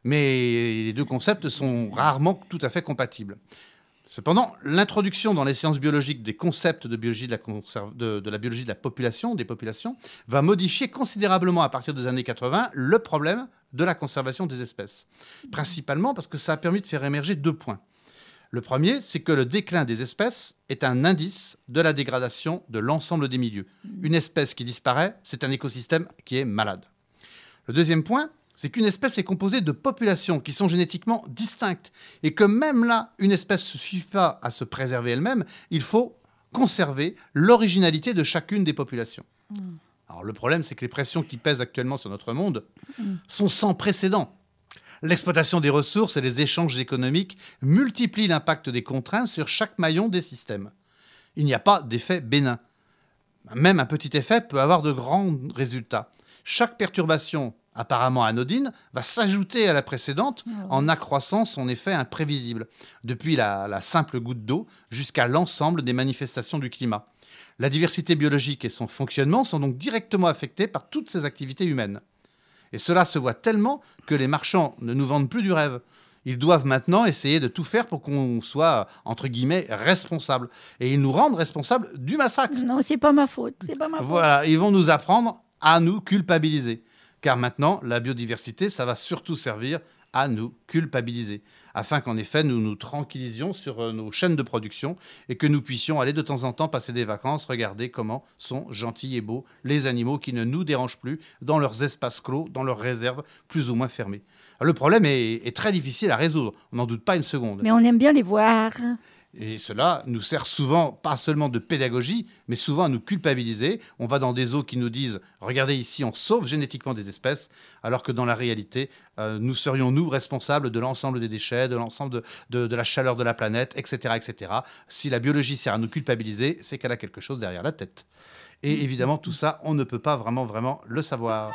Mais les deux concepts sont rarement tout à fait compatibles. Cependant, l'introduction dans les sciences biologiques des concepts de, biologie de, la conserv- de, de la biologie de la population, des populations, va modifier considérablement à partir des années quatre-vingts le problème de la conservation des espèces. Principalement parce que ça a permis de faire émerger deux points. Le premier, c'est que le déclin des espèces est un indice de la dégradation de l'ensemble des milieux. Une espèce qui disparaît, c'est un écosystème qui est malade. Le deuxième point, c'est qu'une espèce est composée de populations qui sont génétiquement distinctes et que même là, une espèce ne suffit pas à se préserver elle-même, il faut conserver l'originalité de chacune des populations. Mmh. Alors le problème, c'est que les pressions qui pèsent actuellement sur notre monde mmh. sont sans précédent. L'exploitation des ressources et les échanges économiques multiplient l'impact des contraintes sur chaque maillon des systèmes. Il n'y a pas d'effet bénin. Même un petit effet peut avoir de grands résultats. Chaque perturbation apparemment anodine, va s'ajouter à la précédente oh. en accroissant son effet imprévisible, depuis la, la simple goutte d'eau jusqu'à l'ensemble des manifestations du climat. La diversité biologique et son fonctionnement sont donc directement affectés par toutes ces activités humaines. Et cela se voit tellement que les marchands ne nous vendent plus du rêve. Ils doivent maintenant essayer de tout faire pour qu'on soit, entre guillemets, responsable. Et ils nous rendent responsables du massacre. Non, c'est pas ma faute. C'est pas ma faute. Voilà, ils vont nous apprendre à nous culpabiliser. Car maintenant, la biodiversité, ça va surtout servir à nous culpabiliser, afin qu'en effet, nous nous tranquillisions sur nos chaînes de production et que nous puissions aller de temps en temps passer des vacances, regarder comment sont gentils et beaux les animaux qui ne nous dérangent plus dans leurs espaces clos, dans leurs réserves plus ou moins fermées. Le problème est, est très difficile à résoudre, on n'en doute pas une seconde. Mais on aime bien les voir. Et cela nous sert souvent, pas seulement de pédagogie, mais souvent à nous culpabiliser. On va dans des eaux qui nous disent « Regardez ici, on sauve génétiquement des espèces », alors que dans la réalité, euh, nous serions nous responsables de l'ensemble des déchets, de l'ensemble de, de, de la chaleur de la planète, et cetera, et cetera. Si la biologie sert à nous culpabiliser, c'est qu'elle a quelque chose derrière la tête. Et évidemment, tout ça, on ne peut pas vraiment, vraiment le savoir.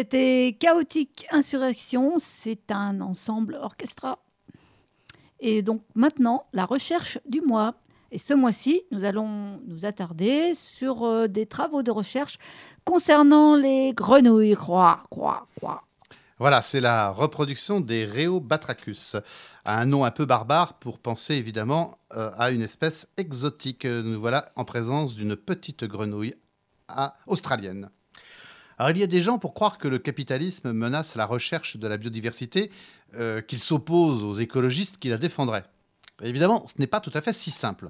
C'était Chaotique Insurrection, c'est un ensemble orchestra. Et donc maintenant, la recherche du mois. Et ce mois-ci, nous allons nous attarder sur euh, des travaux de recherche concernant les grenouilles. Croix, croix, croix. Voilà, c'est la reproduction des Rheobatrachus, un nom un peu barbare pour penser évidemment euh, à une espèce exotique. Nous voilà en présence d'une petite grenouille à- australienne. Alors il y a des gens pour croire que le capitalisme menace la recherche de la biodiversité, euh, qu'il s'oppose aux écologistes qui la défendraient. Évidemment, ce n'est pas tout à fait si simple.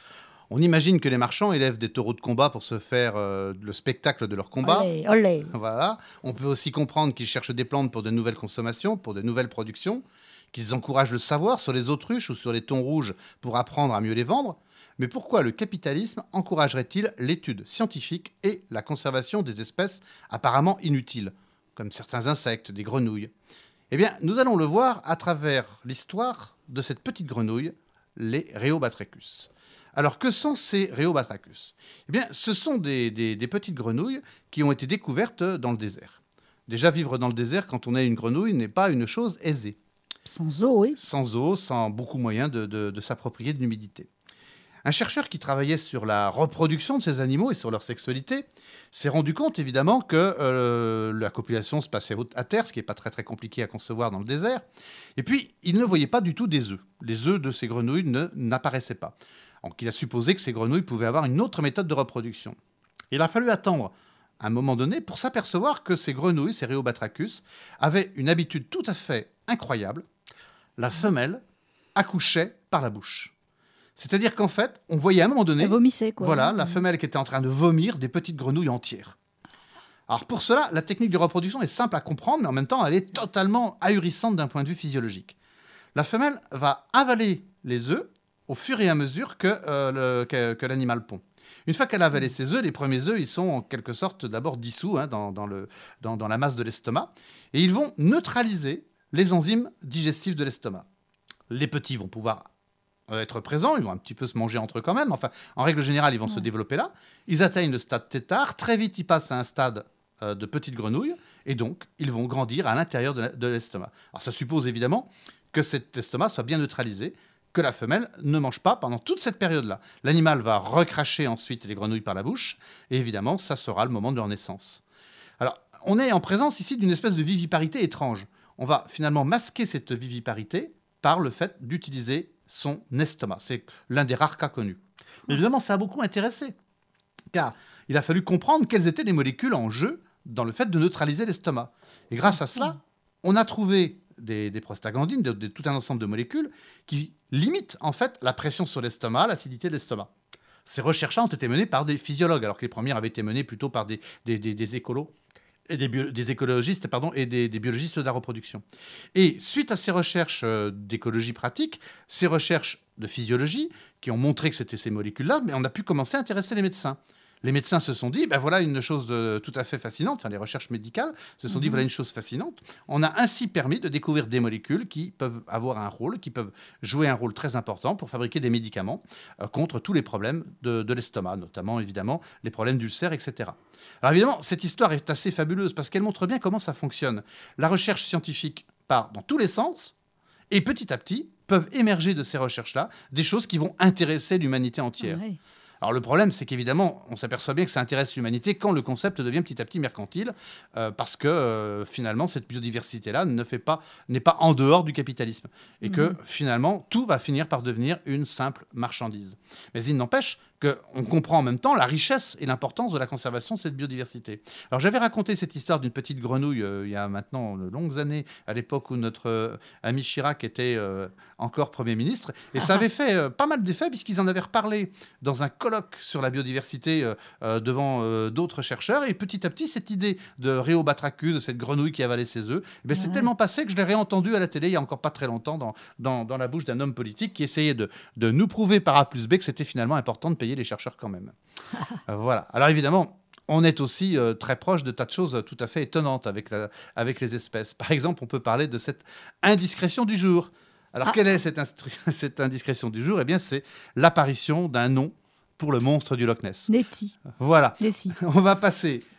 On imagine que les marchands élèvent des taureaux de combat pour se faire euh, le spectacle de leur combat. Olé, olé. Voilà. On peut aussi comprendre qu'ils cherchent des plantes pour de nouvelles consommations, pour de nouvelles productions, qu'ils encouragent le savoir sur les autruches ou sur les thons rouges pour apprendre à mieux les vendre. Mais pourquoi le capitalisme encouragerait-il l'étude scientifique et la conservation des espèces apparemment inutiles, comme certains insectes, des grenouilles? Eh bien, nous allons le voir à travers l'histoire de cette petite grenouille, les Rheobatrachus. Alors, que sont ces Rheobatrachus? Eh bien, ce sont des, des- des petites grenouilles qui ont été découvertes dans le désert. Déjà, vivre dans le désert quand on est une grenouille n'est pas une chose aisée. Sans eau, oui. Sans eau, sans beaucoup moyen de, de- de s'approprier de l'humidité. Un chercheur qui travaillait sur la reproduction de ces animaux et sur leur sexualité s'est rendu compte évidemment que euh, la copulation se passait au- à terre, ce qui n'est pas très très compliqué à concevoir dans le désert. Et puis, il ne voyait pas du tout des œufs. Les œufs de ces grenouilles ne- n'apparaissaient pas. Donc, il a supposé que ces grenouilles pouvaient avoir une autre méthode de reproduction. Il a fallu attendre un moment donné pour s'apercevoir que ces grenouilles, ces Rheobatrachus, avaient une habitude tout à fait incroyable. La femelle accouchait par la bouche. C'est-à-dire qu'en fait, on voyait à un moment donné, Elle vomissait, quoi. voilà, la femelle qui était en train de vomir des petites grenouilles entières. Alors pour cela, la technique de reproduction est simple à comprendre, mais en même temps, elle est totalement ahurissante d'un point de vue physiologique. La femelle va avaler les œufs au fur et à mesure que, euh, le- que, que l'animal pond. Une fois qu'elle a avalé ses œufs, les premiers œufs, ils sont en quelque sorte d'abord dissous hein, dans, dans, le, dans, dans la masse de l'estomac, et ils vont neutraliser les enzymes digestives de l'estomac. Les petits vont pouvoir euh, être présents, ils vont un petit peu se manger entre eux quand même, enfin, en règle générale, ils vont se développer là. Ils atteignent le stade tétard, très vite, ils passent à un stade euh, de petites grenouilles, et donc, ils vont grandir à l'intérieur de, la- de l'estomac. Alors, ça suppose évidemment que cet estomac soit bien neutralisé, que la femelle ne mange pas pendant toute cette période-là. L'animal va recracher ensuite les grenouilles par la bouche, et évidemment, ça sera le moment de leur naissance. Alors, on est en présence ici d'une espèce de viviparité étrange. On va finalement masquer cette viviparité par le fait d'utiliser son estomac. C'est l'un des rares cas connus. Mais évidemment, ça a beaucoup intéressé, car il a fallu comprendre quelles étaient les molécules en jeu dans le fait de neutraliser l'estomac. Et grâce à cela, on a trouvé des, des prostaglandines, de, de- tout un ensemble de molécules qui limitent en fait la pression sur l'estomac, l'acidité de l'estomac. Ces recherches-là ont été menées par des physiologues, alors que les premières avaient été menées plutôt par des, des, des- des écolos, et des, bio- des écologistes pardon, et des, des biologistes de la reproduction. Et suite à ces recherches euh, d'écologie pratique, ces recherches de physiologie, qui ont montré que c'était ces molécules-là, mais on a pu commencer à intéresser les médecins. Les médecins se sont dit, ben voilà une chose de, tout à fait fascinante, enfin les recherches médicales se sont dit, voilà une chose fascinante. On a ainsi permis de découvrir des molécules qui peuvent avoir un rôle, qui peuvent jouer un rôle très important pour fabriquer des médicaments euh, contre tous les problèmes de, de l'estomac, notamment évidemment les problèmes d'ulcères, et cetera. Alors évidemment, cette histoire est assez fabuleuse parce qu'elle montre bien comment ça fonctionne. La recherche scientifique part dans tous les sens et petit à petit peuvent émerger de ces recherches-là des choses qui vont intéresser l'humanité entière. Ouais. Alors le problème, c'est qu'évidemment, on s'aperçoit bien que ça intéresse l'humanité quand le concept devient petit à petit mercantile, euh, parce que euh, finalement, cette biodiversité-là ne fait pas, n'est pas en dehors du capitalisme. Et que finalement, tout va finir par devenir une simple marchandise. Mais il n'empêche qu'on comprend en même temps la richesse et l'importance de la conservation de cette biodiversité. Alors j'avais raconté cette histoire d'une petite grenouille euh, il y a maintenant de longues années, à l'époque où notre euh, ami Chirac était euh, encore Premier ministre, et ça avait fait euh, pas mal d'effets puisqu'ils en avaient reparlé dans un colloque sur la biodiversité euh, euh, devant euh, d'autres chercheurs, et petit à petit cette idée de Rheobatrachus, de cette grenouille qui avalait ses œufs, eh bien, c'est tellement passé que je l'ai réentendu à la télé il y a encore pas très longtemps dans, dans, dans la bouche d'un homme politique qui essayait de, de nous prouver par A plus B que c'était finalement important de payer les chercheurs quand même. Euh, voilà. Alors évidemment, on est aussi euh, très proche de tas de choses tout à fait étonnantes avec, la- avec les espèces. Par exemple, on peut parler de cette indiscrétion du jour. Alors, quelle est cette, instru- cette indiscrétion du jour? Eh bien, c'est l'apparition d'un nom pour le monstre du Loch Ness. Nettie. Voilà. Nessie. On va passer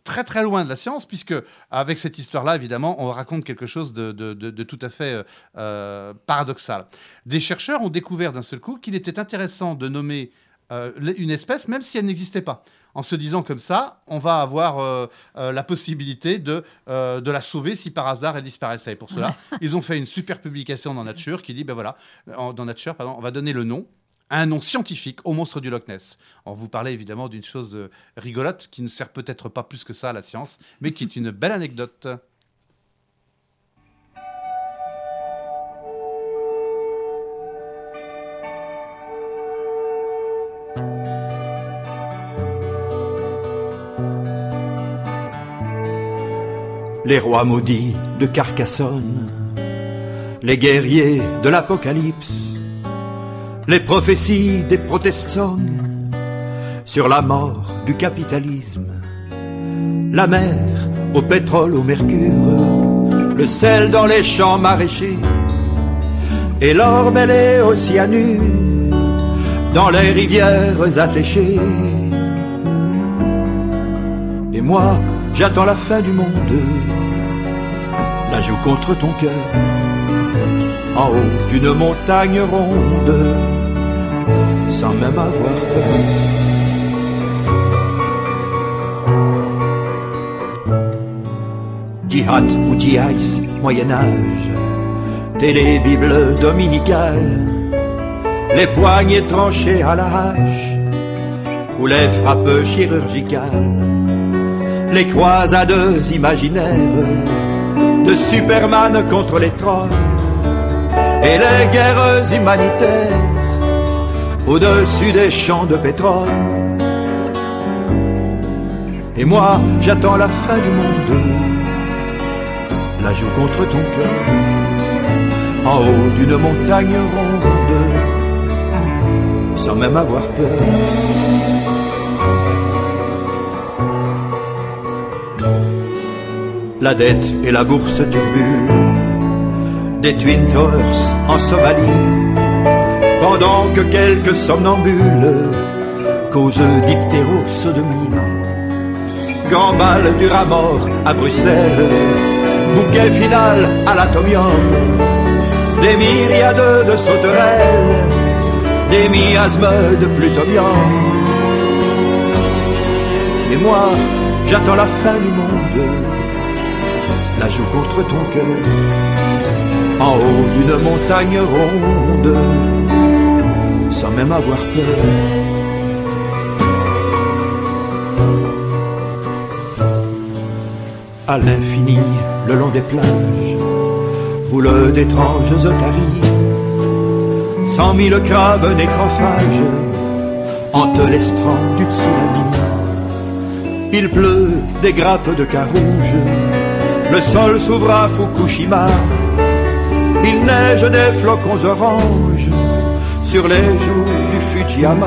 très très loin de la science, puisque avec cette histoire-là, évidemment, on raconte quelque chose de, de, de, de tout à fait euh, paradoxal. Des chercheurs ont découvert d'un seul coup qu'il était intéressant de nommer euh, une espèce, même si elle n'existait pas. En se disant comme ça, on va avoir euh, euh, la possibilité de, euh, de la sauver si par hasard elle disparaissait. Et pour cela, ils ont fait une super publication dans Nature qui dit, ben voilà, en, dans Nature, pardon, on va donner le nom, un nom scientifique au monstre du Loch Ness. On vous parlait évidemment d'une chose euh, rigolote qui ne sert peut-être pas plus que ça à la science, mais qui est une belle anecdote. Les rois maudits de Carcassonne, les guerriers de l'Apocalypse, les prophéties des protestants sur la mort du capitalisme, la mer au pétrole, au mercure, le sel dans les champs maraîchers et l'or mêlé au cyanure dans les rivières asséchées. Et moi, j'attends la fin du monde, la joue contre ton cœur, en haut d'une montagne ronde, sans même avoir peur. Djihad ou djihais, Moyen-Âge, télé-bible dominicale, les poignets tranchés à la hache, ou les frappes chirurgicales, les croisades imaginaires de Superman contre les trolls et les guerres humanitaires au-dessus des champs de pétrole. Et moi, j'attends la fin du monde, la joue contre ton cœur, en haut d'une montagne ronde, sans même avoir peur. La dette et la bourse turbulent des Twin Towers en Somalie, pendant que quelques somnambules causent d'hydtérosodomie. Gambale du rat mort à Bruxelles, bouquet final à l'atomium, des myriades de sauterelles, des miasmes de plutonium. Et moi, j'attends la fin du monde, la joue contre ton cœur, en haut d'une montagne ronde, sans même avoir peur. À l'infini, le long des plages, roulent d'étranges otaries, cent mille crabes nécrophages hantent l'estran du tsunami. Il pleut des grappes de carouge, le sol s'ouvre à Fukushima, il neige des flocons oranges sur les joues du Fujiyama.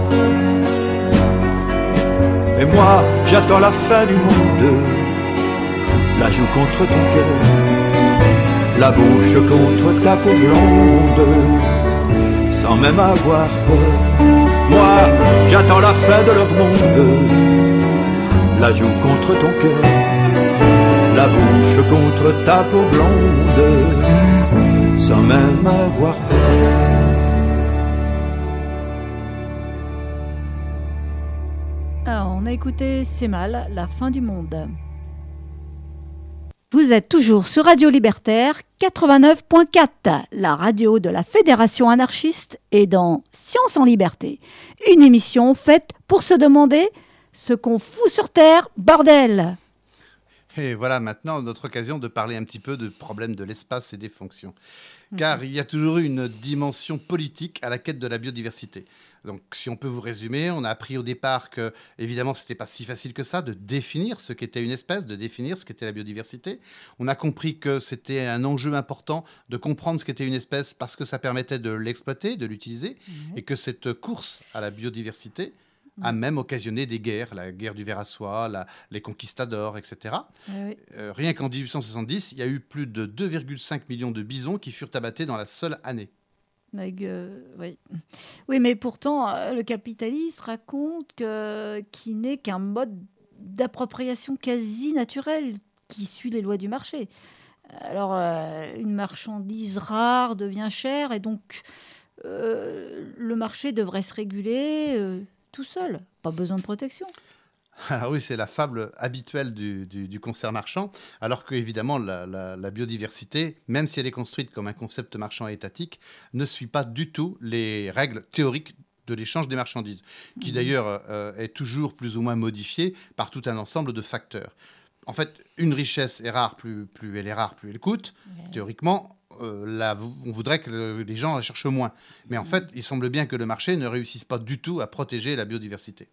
Et moi, j'attends la fin du monde, la joue contre ton cœur, la bouche contre ta peau blonde, sans même avoir peur. Moi, j'attends la fin de leur monde, la joue contre ton cœur, la bouche contre ta peau blonde, sans même avoir peur. Alors, on a écouté C'est mal, la fin du monde. Vous êtes toujours sur Radio Libertaire quatre-vingt-neuf point quatre, la radio de la Fédération anarchiste, et dans Science en Liberté, une émission faite pour se demander ce qu'on fout sur Terre, bordel. Et voilà maintenant notre occasion de parler un petit peu de problème de l'espace et des fonctions. Car mmh. il y a toujours eu une dimension politique à la quête de la biodiversité. Donc, si on peut vous résumer, on a appris au départ que, évidemment, ce n'était pas si facile que ça de définir ce qu'était une espèce, de définir ce qu'était la biodiversité. On a compris que c'était un enjeu important de comprendre ce qu'était une espèce parce que ça permettait de l'exploiter, de l'utiliser, mmh. et que cette course à la biodiversité a même occasionné des guerres, la guerre du ver à soie, la, les conquistadors, et cetera. Oui. Euh, rien qu'en dix-huit cent soixante-dix, il y a eu plus de deux virgule cinq millions de bisons qui furent abattés dans la seule année. Avec, euh, oui. oui, mais pourtant, euh, le capitaliste raconte que, qu'il n'est qu'un mode d'appropriation quasi naturelle qui suit les lois du marché. Alors, euh, une marchandise rare devient chère et donc euh, le marché devrait se réguler euh, tout seul. Pas besoin de protection. Alors oui, c'est la fable habituelle du, du, du concert marchand, alors qu'évidemment, la, la, la biodiversité, même si elle est construite comme un concept marchand étatique, ne suit pas du tout les règles théoriques de l'échange des marchandises, qui mmh. d'ailleurs euh, est toujours plus ou moins modifiée par tout un ensemble de facteurs. En fait, une richesse est rare, plus, plus elle est rare, plus elle coûte. Ouais. Théoriquement, euh, là, on voudrait que le, les gens la cherchent moins. Mais en mmh. fait, il semble bien que le marché ne réussisse pas du tout à protéger la biodiversité.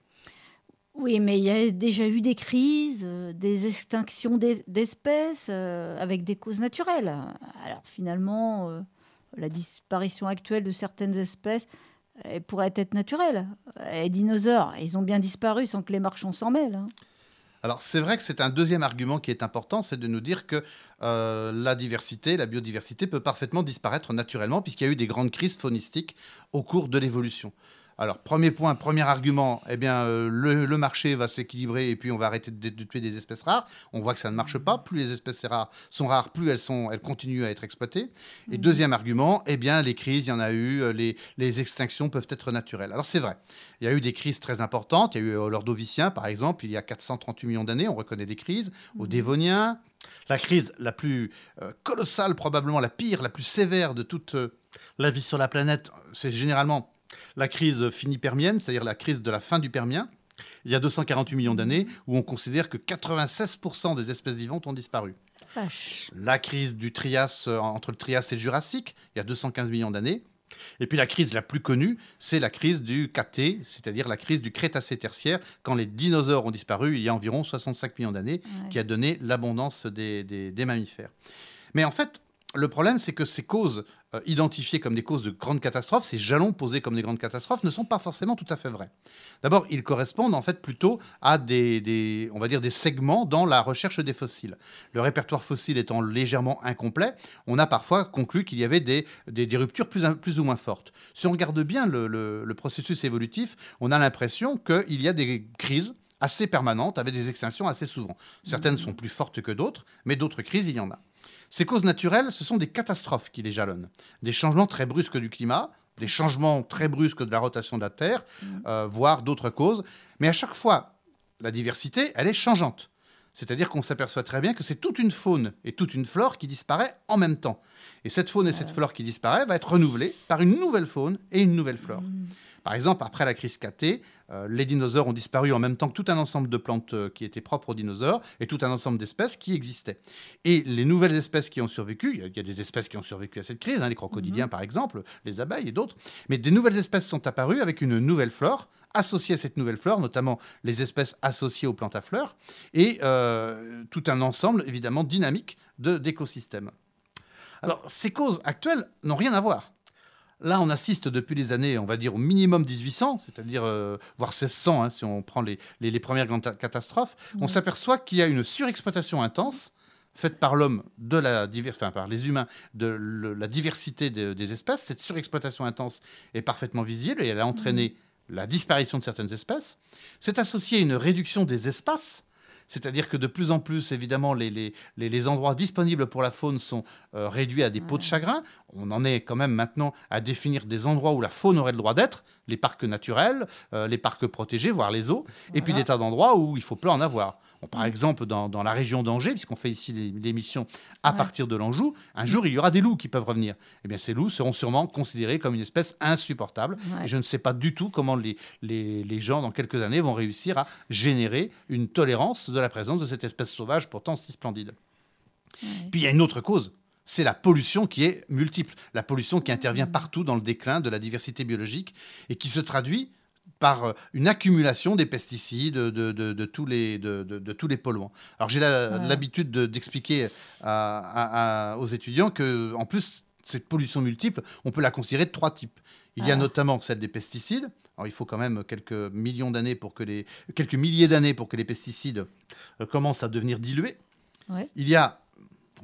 Oui, mais il y a déjà eu des crises, euh, des extinctions d'espèces euh, avec des causes naturelles. Alors finalement, euh, la disparition actuelle de certaines espèces elle pourrait être naturelle. Les dinosaures, ils ont bien disparu sans que les marchands s'en mêlent. Hein. Alors c'est vrai que c'est un deuxième argument qui est important, c'est de nous dire que euh, la diversité, la biodiversité peut parfaitement disparaître naturellement puisqu'il y a eu des grandes crises faunistiques au cours de l'évolution. Alors, premier point, premier argument, eh bien, euh, le, le marché va s'équilibrer et puis on va arrêter de, de tuer des espèces rares. On voit que ça ne marche pas. Plus les espèces rares sont rares, plus elles, sont, elles continuent à être exploitées. Et mmh. deuxième argument, eh bien, les crises, il y en a eu, les, les extinctions peuvent être naturelles. Alors, c'est vrai, il y a eu des crises très importantes. Il y a eu l'Ordovicien, par exemple, il y a quatre cent trente-huit millions d'années, on reconnaît des crises. Mmh. Au Dévonien, la crise la plus euh, colossale, probablement la pire, la plus sévère de toute euh, la vie sur la planète, c'est généralement la crise fini-permienne, c'est-à-dire la crise de la fin du Permien, il y a deux cent quarante-huit millions d'années, où on considère que quatre-vingt-seize pour cent des espèces vivantes ont disparu. Vache. La crise du Trias, euh, entre le Trias et le Jurassique, il y a deux cent quinze millions d'années. Et puis la crise la plus connue, c'est la crise du Caté, c'est-à-dire la crise du Crétacé tertiaire, quand les dinosaures ont disparu il y a environ soixante-cinq millions d'années, ouais. qui a donné l'abondance des, des, des mammifères. Mais en fait, le problème, c'est que ces causes euh, identifiées comme des causes de grandes catastrophes, ces jalons posés comme des grandes catastrophes, ne sont pas forcément tout à fait vrais. D'abord, ils correspondent en fait plutôt à des, des, on va dire des segments dans la recherche des fossiles. Le répertoire fossile étant légèrement incomplet, on a parfois conclu qu'il y avait des, des, des ruptures plus, plus ou moins fortes. Si on regarde bien le, le, le processus évolutif, on a l'impression qu'il y a des crises assez permanentes avec des extinctions assez souvent. Certaines sont plus fortes que d'autres, mais d'autres crises, il y en a. Ces causes naturelles, ce sont des catastrophes qui les jalonnent. Des changements très brusques du climat, des changements très brusques de la rotation de la Terre, mmh. euh, voire d'autres causes. Mais à chaque fois, la diversité, elle est changeante. C'est-à-dire qu'on s'aperçoit très bien que c'est toute une faune et toute une flore qui disparaît en même temps. Et cette faune et cette flore qui disparaît va être renouvelée par une nouvelle faune et une nouvelle flore. Mmh. Par exemple, après la crise Caté, euh, les dinosaures ont disparu en même temps que tout un ensemble de plantes euh, qui étaient propres aux dinosaures et tout un ensemble d'espèces qui existaient. Et les nouvelles espèces qui ont survécu, il y, y a des espèces qui ont survécu à cette crise, hein, les crocodiliens mmh. par exemple, les abeilles et d'autres, mais des nouvelles espèces sont apparues avec une nouvelle flore, associées à cette nouvelle flore, notamment les espèces associées aux plantes à fleurs, et euh, tout un ensemble évidemment dynamique de, d'écosystèmes. Alors, ces causes actuelles n'ont rien à voir. Là, on assiste depuis les années, on va dire au minimum mille huit cents, c'est-à-dire euh, voire seize cents, hein, si on prend les, les, les premières grandes catastrophes, mmh. on s'aperçoit qu'il y a une surexploitation intense faite par l'homme, de la divers... enfin, par les humains, de le, la diversité de, des espèces. Cette surexploitation intense est parfaitement visible et elle a entraîné mmh. la disparition de certaines espèces. C'est associé à une réduction des espaces. C'est-à-dire que de plus en plus, évidemment, les, les, les, les endroits disponibles pour la faune sont euh, réduits à des peaux de chagrin. On en est quand même maintenant à définir des endroits où la faune aurait le droit d'être, les parcs naturels, euh, les parcs protégés, voire les zoos, voilà. Et puis des tas d'endroits où il ne faut plus en avoir. Bon, par mmh. exemple, dans, dans la région d'Angers, puisqu'on fait ici l'émission à ouais. partir de l'Anjou, un jour, il y aura des loups qui peuvent revenir. Eh bien, ces loups seront sûrement considérés comme une espèce insupportable. Ouais. Et je ne sais pas du tout comment les, les, les gens, dans quelques années, vont réussir à générer une tolérance de la présence de cette espèce sauvage pourtant si splendide. Ouais. Puis il y a une autre cause, c'est la pollution qui est multiple. La pollution qui intervient mmh. partout dans le déclin de la diversité biologique et qui se traduit par une accumulation des pesticides, de, de, de, de, tous, les, de, de, de tous les polluants. Alors j'ai la, ouais. l'habitude de, d'expliquer à, à, à, aux étudiants qu'en plus, cette pollution multiple, on peut la considérer de trois types. Il y a ah. notamment celle des pesticides. Alors, il faut quand même quelques millions d'années pour que les, quelques milliers d'années pour que les pesticides euh, commencent à devenir dilués. Ouais. Il y a,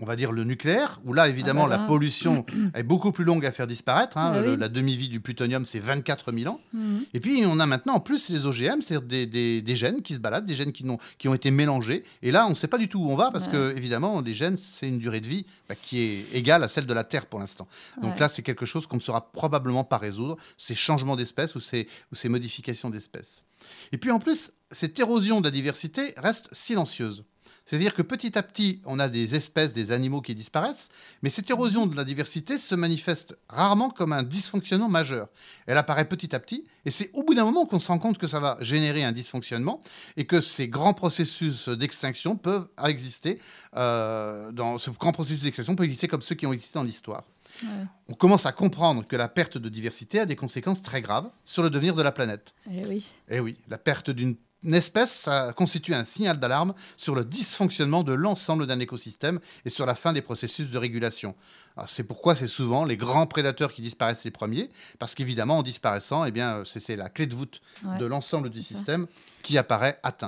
on va dire le nucléaire, où là, évidemment, Ah bah là. la pollution est beaucoup plus longue à faire disparaître. Hein. Ah Le- oui. La demi-vie du plutonium, c'est vingt-quatre mille ans. Mhm. Et puis, on a maintenant en plus les O G M, c'est-à-dire des, des, des gènes qui se baladent, des gènes qui, n'ont- qui ont été mélangés. Et là, on ne sait pas du tout où on va, parce Ouais. que, évidemment, les gènes, c'est une durée de vie bah, qui est égale à celle de la Terre pour l'instant. Donc Ouais. là, c'est quelque chose qu'on ne saura probablement pas résoudre, ces changements d'espèces ou ces, ou ces modifications d'espèces. Et puis en plus, cette érosion de la diversité reste silencieuse. C'est-à-dire que petit à petit, on a des espèces, des animaux qui disparaissent, mais cette érosion de la diversité se manifeste rarement comme un dysfonctionnement majeur. Elle apparaît petit à petit, et c'est au bout d'un moment qu'on se rend compte que ça va générer un dysfonctionnement, et que ces grands processus d'extinction peuvent exister, euh, dans ce grand processus d'extinction peut exister comme ceux qui ont existé dans l'histoire. Ouais. On commence à comprendre que la perte de diversité a des conséquences très graves sur le devenir de la planète. Eh oui. Et oui, la perte d'une espèce, ça constitue un signal d'alarme sur le dysfonctionnement de l'ensemble d'un écosystème et sur la fin des processus de régulation. Alors, c'est pourquoi c'est souvent les grands prédateurs qui disparaissent les premiers, parce qu'évidemment, en disparaissant, eh bien, c'est, c'est la clé de voûte Ouais. de l'ensemble du C'est ça. système qui apparaît atteint.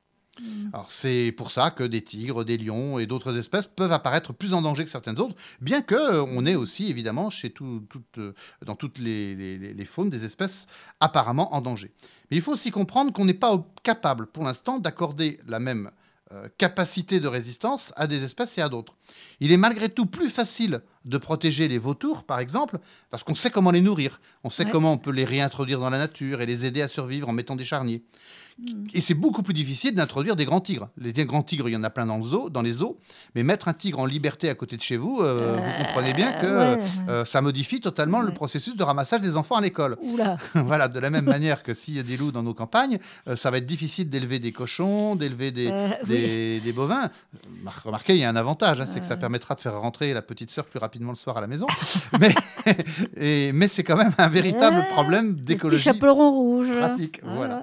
Mhm. Alors, c'est pour ça que des tigres, des lions et d'autres espèces peuvent apparaître plus en danger que certaines autres, bien qu'on ait aussi, évidemment, chez tout, toutes, euh, dans toutes les, les- les- les faunes, des espèces apparemment en danger. Mais il faut aussi comprendre qu'on n'est pas au- capable, pour l'instant, d'accorder la même euh, capacité de résistance à des espèces et à d'autres. Il est malgré tout plus facile de protéger les vautours, par exemple, parce qu'on sait comment les nourrir. On sait Ouais. comment on peut les réintroduire dans la nature et les aider à survivre en mettant des charniers. Et c'est beaucoup plus difficile d'introduire des grands tigres. Les grands tigres, il y en a plein dans, le zoo, dans les zoos, mais mettre un tigre en liberté à côté de chez vous, euh, vous comprenez bien que Euh, ouais. euh, ça modifie totalement le Ouais. processus de ramassage des enfants à l'école. Oula. Voilà, de la même manière que s'il y a des loups dans nos campagnes, euh, ça va être difficile d'élever des cochons, d'élever des, Euh, des, des bovins. Mar- Remarquez, il y a un avantage, hein, c'est que ça permettra de faire rentrer la petite sœur plus rapidement le soir à la maison. mais et- mais c'est quand même un véritable Ouais, problème Le petit d'écologie chaperon rouge. pratique. Voilà.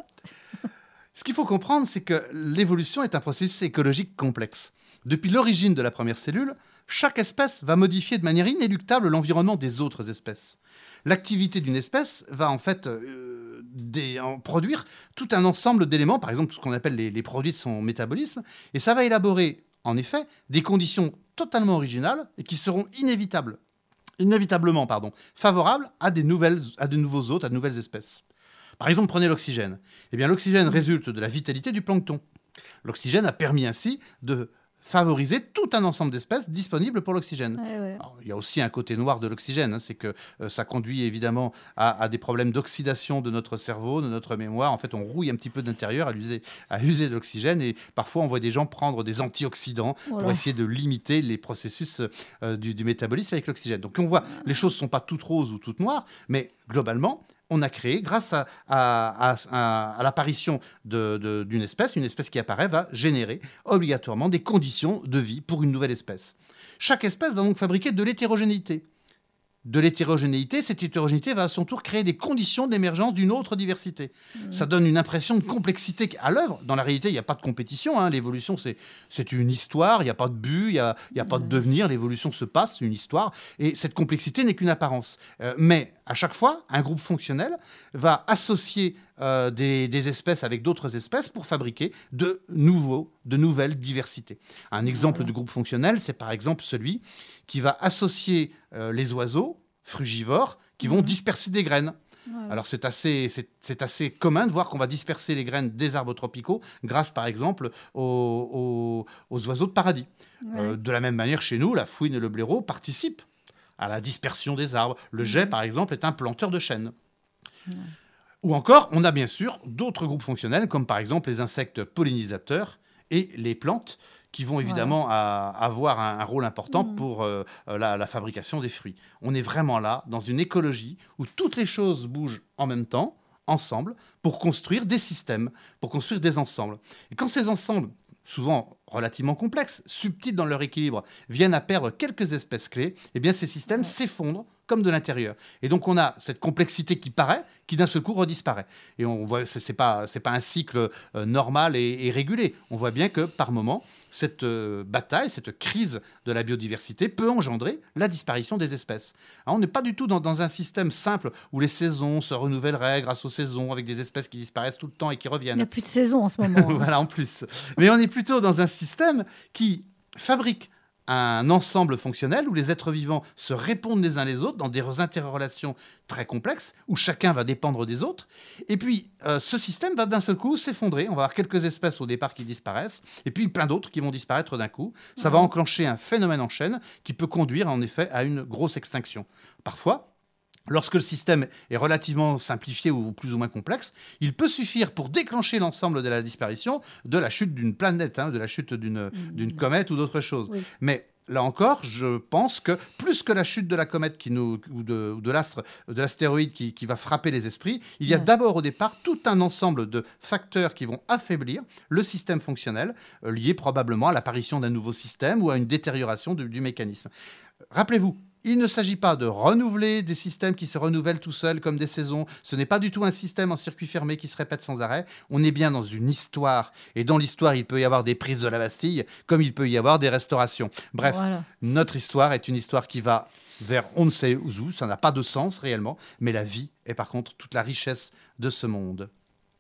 Ce qu'il faut comprendre, c'est que l'évolution est un processus écologique complexe. Depuis l'origine de la première cellule, chaque espèce va modifier de manière inéluctable l'environnement des autres espèces. L'activité d'une espèce va en fait euh, des- en produire tout un ensemble d'éléments, par exemple tout ce qu'on appelle les, les produits de son métabolisme, et ça va élaborer en effet des conditions totalement originales et qui seront inévitables, inévitablement pardon, favorables à, des nouvelles, à de nouveaux hôtes, à de nouvelles espèces. Par exemple, prenez l'oxygène. Eh bien, l'oxygène résulte de la vitalité du plancton. L'oxygène a permis ainsi de favoriser tout un ensemble d'espèces disponibles pour l'oxygène. Ouais, ouais. Alors, il y a aussi un côté noir de l'oxygène, hein, c'est que euh, ça conduit évidemment à, à des problèmes d'oxydation de notre cerveau, de notre mémoire. En fait, on rouille un petit peu de l'intérieur à user, à user de l'oxygène et parfois on voit des gens prendre des antioxydants pour Voilà. essayer de limiter les processus euh, du, du métabolisme avec l'oxygène. Donc on voit, les choses ne sont pas toutes roses ou toutes noires, mais globalement, on a créé, grâce à, à, à- à- à l'apparition de- de- d'une espèce, une espèce qui apparaît va générer obligatoirement des conditions de vie pour une nouvelle espèce. Chaque espèce va donc fabriquer de l'hétérogénéité. De l'hétérogénéité, cette hétérogénéité va à son tour créer des conditions d'émergence d'une autre diversité. Ça donne une impression de complexité à l'œuvre. Dans la réalité, il n'y a pas de compétition, hein. L'évolution, c'est, c'est une histoire, il n'y a pas de but, il n'y a, il y a pas de devenir, l'évolution se passe, c'est une histoire, et cette complexité n'est qu'une apparence. Euh, mais à chaque fois, un groupe fonctionnel va associer euh, des, des espèces avec d'autres espèces pour fabriquer de nouveaux, de nouvelles diversités. Un exemple de groupe fonctionnel, c'est par exemple celui qui va associer euh, les oiseaux frugivores qui vont disperser des graines. Ouais. Alors c'est assez, c'est, c'est assez commun de voir qu'on va disperser les graines des arbres tropicaux grâce par exemple aux, aux- aux oiseaux de paradis. Ouais. Euh, de la même manière chez nous, la fouine et le blaireau participent à la dispersion des arbres. Le geai par exemple est un planteur de chênes. Ou encore, on a bien sûr d'autres groupes fonctionnels comme par exemple les insectes pollinisateurs et les plantes qui vont évidemment à- avoir un, un rôle important pour euh, la, la fabrication des fruits. On est vraiment là dans une écologie où toutes les choses bougent en même temps, ensemble, pour construire des systèmes, pour construire des ensembles. Et quand ces ensembles, souvent relativement complexes, subtils dans leur équilibre, viennent à perdre quelques espèces clés, eh bien ces systèmes s'effondrent comme de l'intérieur. Et donc on a cette complexité qui paraît, qui d'un seul coup redisparaît. Et on voit, c'est c'est pas, c'est pas un cycle euh, normal et, et régulé. On voit bien que par moment, cette euh, bataille, cette crise de la biodiversité peut engendrer la disparition des espèces. Alors, on n'est pas du tout dans, dans un système simple où les saisons se renouvelleraient grâce aux saisons, avec des espèces qui disparaissent tout le temps et qui Il n'y reviennent. a plus de saison en ce moment. hein. Voilà, en plus. Mais on est plutôt dans un système qui fabrique un ensemble fonctionnel où les êtres vivants se répondent les uns les autres dans des interrelations très complexes, où chacun va dépendre des autres. Et puis, euh, ce système va d'un seul coup s'effondrer. On va avoir quelques espèces au départ qui disparaissent, et puis plein d'autres qui vont disparaître d'un coup. Ça va enclencher un phénomène en chaîne qui peut conduire en effet à une grosse extinction. Parfois, lorsque le système est relativement simplifié ou plus ou moins complexe, il peut suffire pour déclencher l'ensemble de la disparition de la chute d'une planète, hein, de la chute d'une, d'une comète ou d'autre chose. Oui. Mais là encore, je pense que plus que la chute de la comète qui nous, ou, de, ou de l'astre, de l'astéroïde qui, qui va frapper les esprits, il y a Ouais. d'abord au départ tout un ensemble de facteurs qui vont affaiblir le système fonctionnel, euh, lié probablement à l'apparition d'un nouveau système ou à une détérioration du, du mécanisme. Rappelez-vous, il ne s'agit pas de renouveler des systèmes qui se renouvellent tout seuls comme des saisons. Ce n'est pas du tout un système en circuit fermé qui se répète sans arrêt. On est bien dans une histoire. Et dans l'histoire, il peut y avoir des prises de la Bastille, comme il peut y avoir des restaurations. Bref, Voilà. notre histoire est une histoire qui va vers on ne sait où. Ça n'a pas de sens réellement. Mais la vie est par contre toute la richesse de ce monde.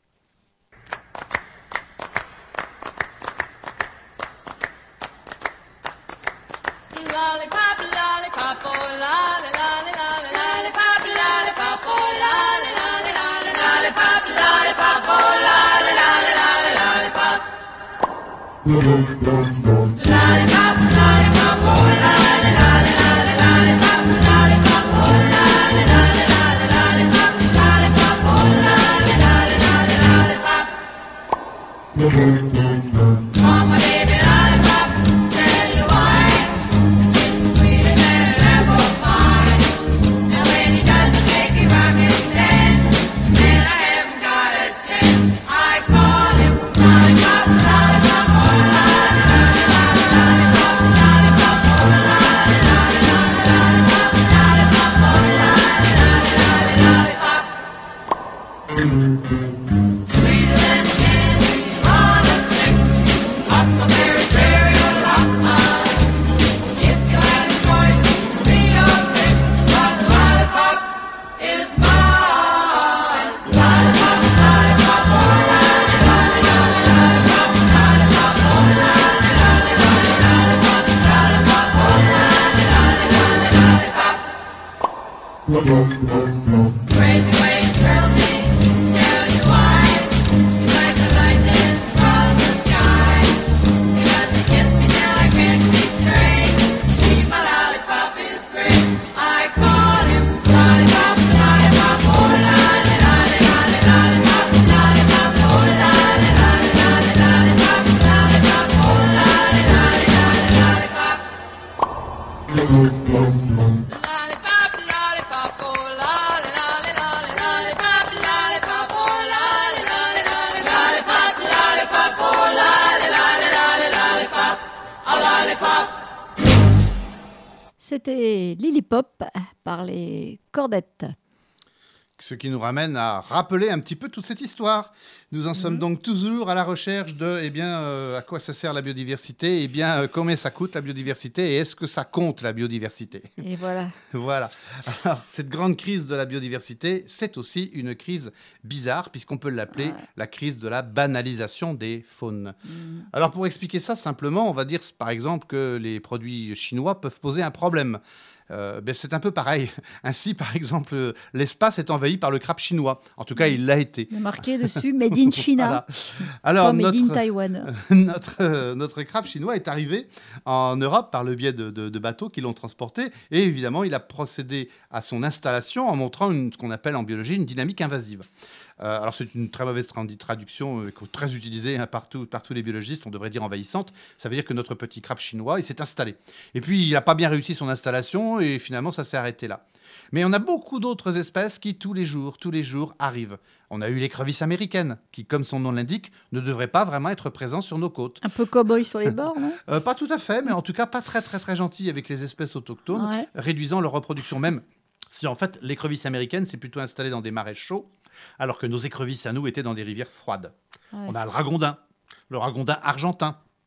Lollipop, lollipop, oh lolly, lolly, lolly, lollipop, lollipop, oh lolly, lolly, lolly, lollipop, lollipop, oh lolly, lolly, lolly, lollipop. Lollipop, lollipop, oh lolly, lolly, lolly, lollipop, lollipop, oh lolly, lolly, lolly, lollipop, lollipop, oh lolly, lolly, lolly, lollipop. Oh my baby lollipop, tell you why. Sweeter than an apple pie. And when he doesn't make me rock and dance, then I haven't got a chance. I call him lollipop, lollipop, oh lolly, lolly, lolly, lollipop, lollipop, oh lolly, lolly, lolly, lollipop, lollipop, oh lolly, lolly, lolly, lollipop. Sweeter than candy on a stick, huckleberry, berry, or rock pie. If you had a choice, be your pick, but lollipop is mine. Lollipop, lollipop, oh lolly, lolly, lolly, lollipop, lollipop, oh lolly, lolly, lolly, lollipop, lollipop, oh lolly, lolly, lolly, lollipop. Crazy ways thrill me, tell you why. She's like the lightning from the sky. He doesn't kiss me till I can't be straight. See, my lollipop is great. I call him lollipop, lollipop, oh lolly, lolly, lolly, lollipop, lollipop, oh lolly, lolly, lolly, lollipop, lollipop, oh lolly, lolly, lolly, lollipop. Lollipop, lollipop, oh lolly, lolly, lolly, lollipop, lollipop, oh lolly, lolly, lolly, lollipop, lollipop, oh lolly, lolly, lolly, lollipop, oh lollipop. C'était Lily Pop par les Cordettes. Ce qui nous ramène à rappeler un petit peu toute cette histoire. Nous en sommes donc toujours à la recherche de, eh bien, euh, à quoi ça sert la biodiversité, eh bien, euh, combien ça coûte la biodiversité et est-ce que ça compte la biodiversité. Et voilà. Voilà. Alors, cette grande crise de la biodiversité, c'est aussi une crise bizarre, puisqu'on peut l'appeler Ouais. la crise de la banalisation des faunes. Alors, pour expliquer ça simplement, on va dire, par exemple, que les produits chinois peuvent poser un problème. Euh, ben, c'est un peu pareil. Ainsi, par exemple, euh, l'espace est envahi par le crabe chinois. En tout cas, il l'a été. Il y a marqué dessus Made in China, Voilà. Alors, pas Made in notre, Taïwan. notre, euh, notre crabe chinois est arrivé en Europe par le biais de, de- de bateaux qui l'ont transporté. Et évidemment, il a procédé à son installation en montrant une- ce qu'on appelle en biologie une dynamique invasive. Euh, alors, c'est une très mauvaise tradi- traduction, euh, très utilisée hein, par, tout- par tous les biologistes. On devrait dire envahissante. Ça veut dire que notre petit crabe chinois, il s'est installé. Et puis, il n'a pas bien réussi son installation et finalement, ça s'est arrêté là. Mais on a beaucoup d'autres espèces qui, tous les jours, tous les jours, arrivent. On a eu l'écrevisse américaine, qui, comme son nom l'indique, ne devrait pas vraiment être présent sur nos côtes. Un peu cow-boy sur les bords, non? Euh, pas tout à fait, mais en tout cas pas très très très gentil avec les espèces autochtones, Ouais. réduisant leur reproduction même. Si en fait l'écrevisse américaine s'est plutôt installée dans des marais chauds, alors que nos écrevisses à nous étaient dans des rivières froides. Ouais. On a le ragondin, le ragondin argentin, qui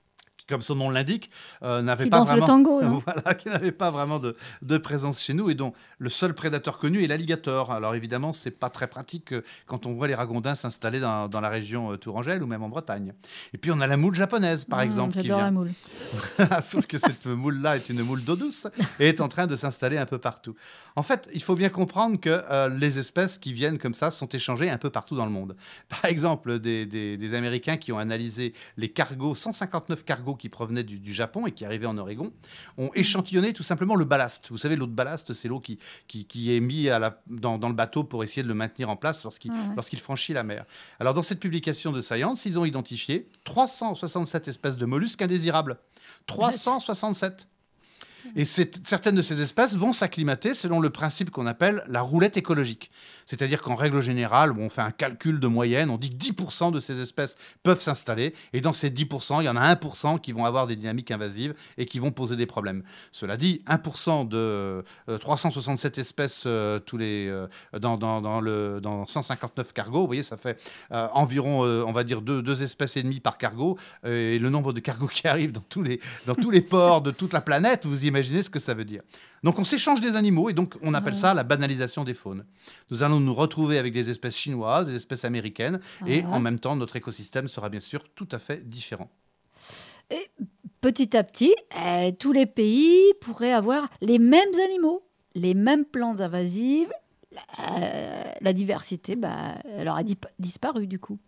comme son nom l'indique, euh, n'avait Qui pas danse le vraiment, tango, non voilà, qui n'avait pas vraiment de, de présence chez nous et dont le seul prédateur connu est l'alligator. Alors évidemment, c'est pas très pratique euh, quand on voit les ragondins s'installer dans, dans la région euh, Tourangelle ou même en Bretagne. Et puis on a la moule japonaise, par Mmh, exemple, qui J'adore la vient. moule. Sauf que cette moule-là est une moule d'eau douce et est en train de s'installer un peu partout. En fait, il faut bien comprendre que euh, les espèces qui viennent comme ça sont échangées un peu partout dans le monde. Par exemple, des, des- des Américains qui ont analysé les cargos, cent cinquante-neuf cargos qui provenaient du, du Japon et qui arrivaient en Oregon, ont échantillonné tout simplement le ballast. Vous savez, l'eau de ballast, c'est l'eau qui, qui, qui est mise à la- dans, dans le bateau pour essayer de le maintenir en place lorsqu'il Ah ouais. lorsqu'il franchit la mer. Alors, dans cette publication de Science, ils ont identifié trois cent soixante-sept espèces de mollusques indésirables. trois cent soixante-sept. Et c'est- certaines de ces espèces vont s'acclimater selon le principe qu'on appelle la roulette écologique. C'est-à-dire qu'en règle générale, on fait un calcul de moyenne, on dit que dix pour cent de ces espèces peuvent s'installer, et dans ces dix pour cent, il y en a un pour cent qui vont avoir des dynamiques invasives et qui vont poser des problèmes. Cela dit, un pour cent de euh, trois cent soixante-sept espèces euh, tous les, euh, dans, dans, dans, le, dans cent cinquante-neuf cargos, vous voyez, ça fait euh, environ, euh, on va dire, deux, deux espèces et demie par cargo, euh, et le nombre de cargos qui arrivent dans tous les, dans tous les ports de toute la planète, vous imaginez ce que ça veut dire. Donc on s'échange des animaux, et donc on appelle ça la banalisation des faunes. Nous allons nous retrouver avec des espèces chinoises, des espèces américaines, et Ouais. en même temps, notre écosystème sera bien sûr tout à fait différent. Et petit à petit, euh, tous les pays pourraient avoir les mêmes animaux, les mêmes plantes invasives. Euh, la diversité, bah, elle aura dip- disparu du coup.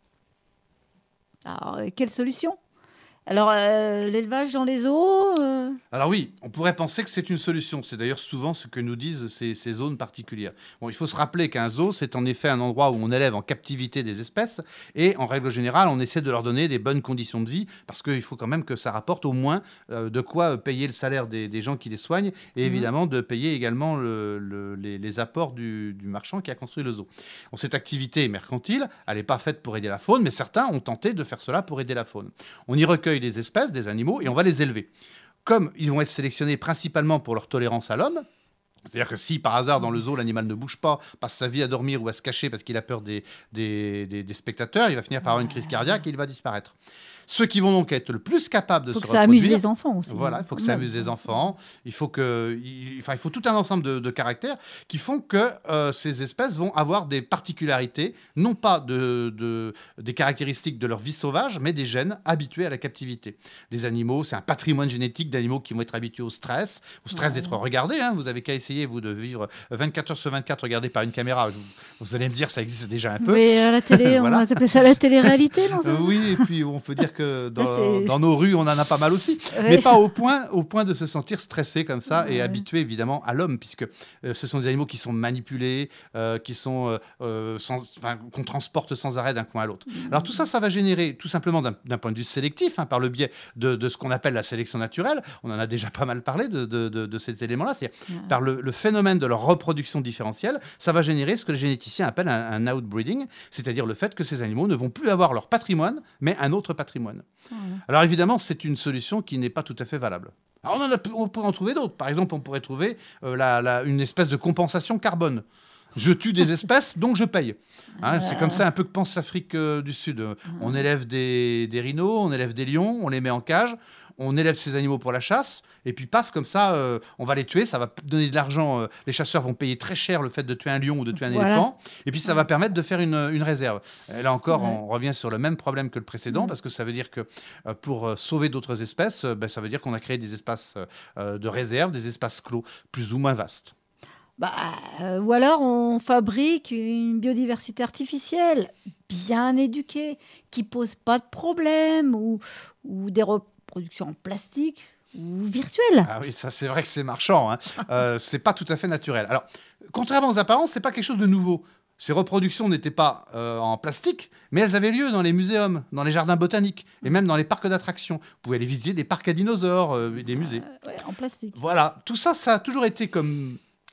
Alors, euh, quelle solution? Alors, euh, l'élevage dans les eaux euh, Alors oui, on pourrait penser que c'est une solution. C'est d'ailleurs souvent ce que nous disent ces, ces zones particulières. Bon, il faut se rappeler qu'un zoo, c'est en effet un endroit où on élève en captivité des espèces et en règle générale, on essaie de leur donner des bonnes conditions de vie parce qu'il faut quand même que ça rapporte au moins euh, de quoi payer le salaire des, des gens qui les soignent et évidemment de payer également le- le- les, les apports du, du marchand qui a construit le zoo. Bon, cette activité est mercantile, elle n'est pas faite pour aider la faune, mais certains ont tenté de faire cela pour aider la faune. On y recueille des espèces, des animaux, et on va les élever. Comme ils vont être sélectionnés principalement pour leur tolérance à l'homme, c'est-à-dire que si par hasard dans le zoo l'animal ne bouge pas, passe sa vie à dormir ou à se cacher parce qu'il a peur des, des, des- des spectateurs, il va finir par avoir une crise cardiaque et il va disparaître. Ceux qui vont donc être le plus capables de faut se que ça amuse reproduire, les enfants aussi. voilà, il faut que ça amuse les enfants. Il faut que, il, enfin, il faut tout un ensemble de, de caractères qui font que euh, ces espèces vont avoir des particularités, non pas de, de- des caractéristiques de leur vie sauvage, mais des gènes habitués à la captivité. Des animaux, c'est un patrimoine génétique d'animaux qui vont être habitués au stress, au stress Ouais. d'être regardés. Hein. Vous avez qu'à essayer vous de vivre vingt-quatre heures sur vingt-quatre regardé par une caméra. Vous, vous allez me dire, ça existe déjà un peu. Mais à la télé, Voilà. on va appeler ça la télé-réalité, non Euh, ça oui, et puis on peut dire que dans, Ça, c'est- dans nos rues, on en a pas mal aussi. Ouais. Mais pas au point, au point de se sentir stressé comme ça et Ouais. habitué évidemment à l'homme, puisque euh, ce sont des animaux qui sont manipulés, euh, qui sont, euh, euh, sans- enfin, qu'on transporte sans arrêt d'un coin à l'autre. Alors tout ça, ça va générer tout simplement d'un d'un point de vue sélectif, hein, par le biais de, de ce qu'on appelle la sélection naturelle. On en a déjà pas mal parlé de, de, de- de cet élément-là. C'est-à-dire Ouais. par le, le phénomène de leur reproduction différentielle, ça va générer ce que les généticiens appellent un, un outbreeding, c'est-à-dire le fait que ces animaux ne vont plus avoir leur patrimoine, mais un autre patrimoine. Ouais. Alors évidemment, c'est une solution qui n'est pas tout à fait valable. Alors on, en a- on pourrait en trouver d'autres. Par exemple, on pourrait trouver euh, la- la- une espèce de compensation carbone. Je tue des espèces, donc je paye. Hein, c'est comme ça un peu que pense l'Afrique euh, du Sud. Euh, On élève des, des rhinos, on élève des lions, on les met en cage, on élève ces animaux pour la chasse, et puis paf, comme ça, euh, on va les tuer, ça va p- donner de l'argent. euh, les chasseurs vont payer très cher le fait de tuer un lion ou de tuer un Voilà. éléphant, et puis ça va permettre de faire une, une réserve. Et là encore, Ouais. on revient sur le même problème que le précédent, Ouais. parce que ça veut dire que euh, pour euh, sauver d'autres espèces, euh, ben, ça veut dire qu'on a créé des espaces euh, euh, de réserve, des espaces clos, plus ou moins vastes. Bah, euh, ou alors on fabrique une biodiversité artificielle bien éduquée qui pose pas de problème ou, ou des reproductions en plastique ou virtuelles. Ah oui, ça c'est vrai que c'est marchand. Hein. Euh, c'est pas tout à fait naturel. Alors, contrairement aux apparences, c'est pas quelque chose de nouveau. Ces reproductions n'étaient pas euh, en plastique, mais elles avaient lieu dans les muséums, dans les jardins botaniques et même dans les parcs d'attractions. Vous pouvez aller visiter des parcs à dinosaures euh, et des musées. Euh, ouais, en plastique. Voilà, tout ça, ça a toujours été comme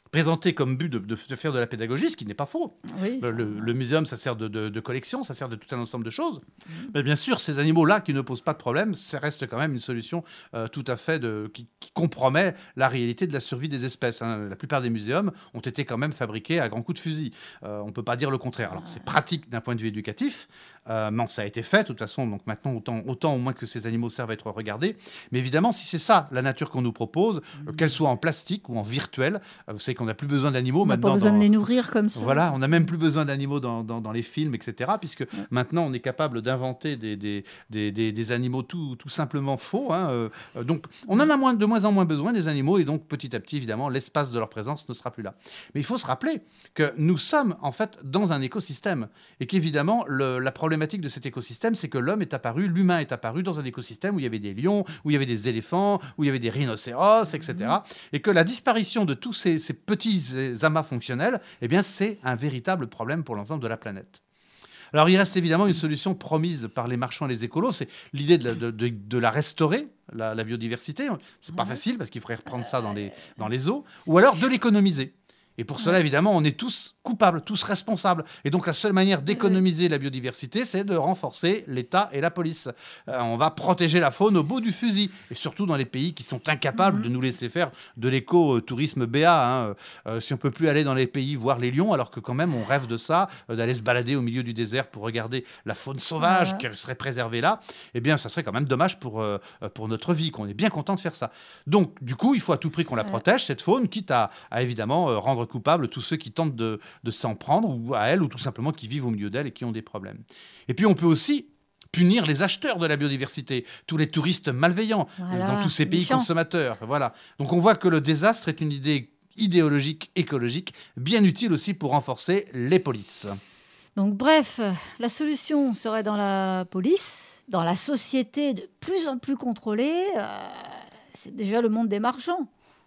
présenté comme but de, de, de faire de la pédagogie, ce qui n'est pas faux. Oui. Le, le, le muséum, ça sert de, de, de collection, ça sert de tout un ensemble de choses. Mmh. Mais bien sûr, ces animaux-là qui ne posent pas de problème, ça reste quand même une solution euh, tout à fait de, qui, qui compromet la réalité de la survie des espèces. Hein. La plupart des muséums ont été quand même fabriqués à grands coups de fusil. Euh, on ne peut pas dire le contraire. Alors, c'est pratique d'un point de vue éducatif, euh, mais ça a été fait de toute façon. Donc maintenant, autant, autant au moins que ces animaux servent à être regardés. Mais évidemment, si c'est ça la nature qu'on nous propose, mmh. euh, qu'elle soit en plastique ou en virtuel, euh, vous savez qu'on n'a plus besoin d'animaux on maintenant. On n'a pas besoin dans... de les nourrir comme ça. Voilà, on n'a même plus besoin d'animaux dans, dans, dans les films, et cetera. Puisque ouais. maintenant, on est capable d'inventer des, des, des, des, des animaux tout, tout simplement faux. Hein. Euh, donc, on en a moins, de moins en moins besoin des animaux. Et donc, petit à petit, évidemment, l'espace de leur présence ne sera plus là. Mais il faut se rappeler que nous sommes, en fait, dans un écosystème. Et qu'évidemment, le, la problématique de cet écosystème, c'est que l'homme est apparu, l'humain est apparu dans un écosystème où il y avait des lions, où il y avait des éléphants, où il y avait des rhinocéros, et cetera. Mmh. Et que la disparition de tous ces, ces petits amas fonctionnels, eh bien, c'est un véritable problème pour l'ensemble de la planète. Alors, il reste évidemment une solution promise par les marchands et les écolos, c'est l'idée de, de, de, de la restaurer, la, la biodiversité. C'est pas facile parce qu'il faudrait reprendre ça dans les, dans les eaux, ou alors de l'économiser. Et pour cela, évidemment, on est tous coupables, tous responsables. Et donc, la seule manière d'économiser la biodiversité, c'est de renforcer l'État et la police. Euh, on va protéger la faune au bout du fusil. Et surtout dans les pays qui sont incapables mmh. de nous laisser faire de l'éco-tourisme B A. Hein. Euh, si on ne peut plus aller dans les pays voir les lions, alors que quand même, on rêve de ça, euh, d'aller se balader au milieu du désert pour regarder la faune sauvage ouais. qui serait préservée là, eh bien, ça serait quand même dommage pour, euh, pour notre vie, qu'on est bien content de faire ça. Donc, du coup, il faut à tout prix qu'on la protège, cette faune, quitte à, à évidemment, euh, rendre coupables tous ceux qui tentent de, de s'en prendre ou à elle ou tout simplement qui vivent au milieu d'elle et qui ont des problèmes. Et puis on peut aussi punir les acheteurs de la biodiversité, tous les touristes malveillants voilà, dans tous ces pays méchant. consommateurs. Voilà. Donc on voit que le désastre est une idée idéologique, écologique, bien utile aussi pour renforcer les polices. Donc bref, la solution serait dans la police, dans la société de plus en plus contrôlée. Euh, c'est déjà le monde des marchands.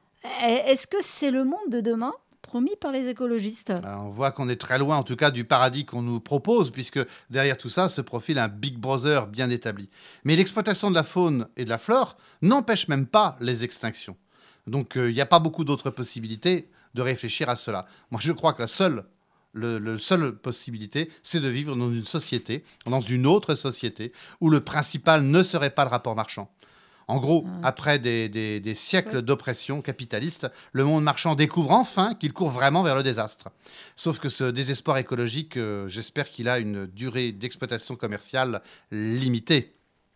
Est-ce que c'est le monde de demain promis par les écologistes? Alors, on voit qu'on est très loin, en tout cas, du paradis qu'on nous propose, puisque derrière tout ça se profile un Big Brother bien établi. Mais l'exploitation de la faune et de la flore n'empêche même pas les extinctions. Donc, il euh, n'y a pas beaucoup d'autres possibilités de réfléchir à cela. Moi, je crois que la seule, le, le seule possibilité, c'est de vivre dans une société, dans une autre société, où le principal ne serait pas le rapport marchand. En gros, ah. après des, des, des siècles ouais. d'oppression capitaliste, le monde marchand découvre enfin qu'il court vraiment vers le désastre. Sauf que ce désespoir écologique, euh, j'espère qu'il a une durée d'exploitation commerciale limitée.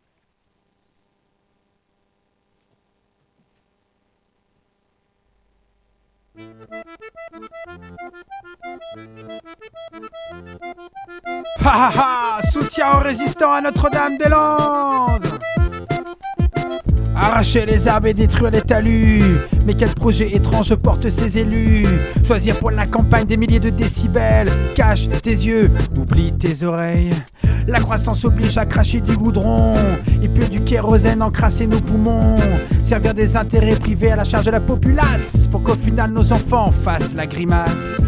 Ha ha ha! Soutien aux résistants à Notre-Dame-des-Landes! Arracher les arbres et détruire les talus. Mais quel projet étrange portent ces élus? Choisir pour la campagne des milliers de décibels. Cache tes yeux, oublie tes oreilles. La croissance oblige à cracher du goudron et puis du kérosène encrasser nos poumons. Servir des intérêts privés à la charge de la populace pour qu'au final nos enfants fassent la grimace.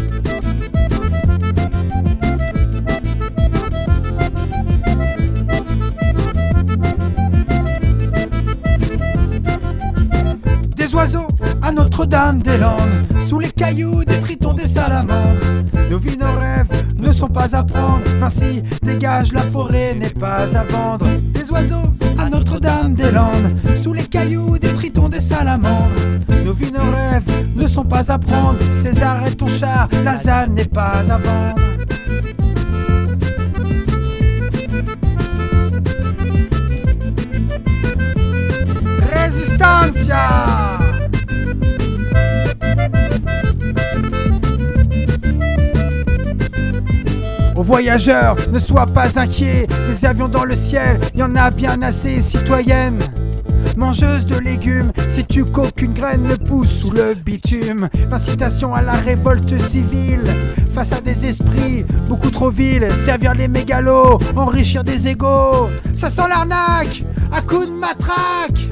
Oiseaux à Notre-Dame-des-Landes, sous les cailloux des tritons des salamandres. Nos vies, nos rêves ne sont pas à prendre. Ainsi, dégage, la forêt n'est pas à vendre. Des oiseaux à Notre-Dame-des-Landes, sous les cailloux des tritons des salamandres. Nos vies, nos rêves ne sont pas à prendre. César est ton char, la Z A N n'est pas à vendre. Resistencia! Aux voyageurs, ne sois pas inquiets. Des avions dans le ciel, y en a bien assez, citoyennes. Mangeuse de légumes, sais-tu qu'aucune graine ne pousse sous le bitume? Incitation à la révolte civile face à des esprits beaucoup trop vils. Servir les mégalos, enrichir des égos. Ça sent l'arnaque, à coups de matraque.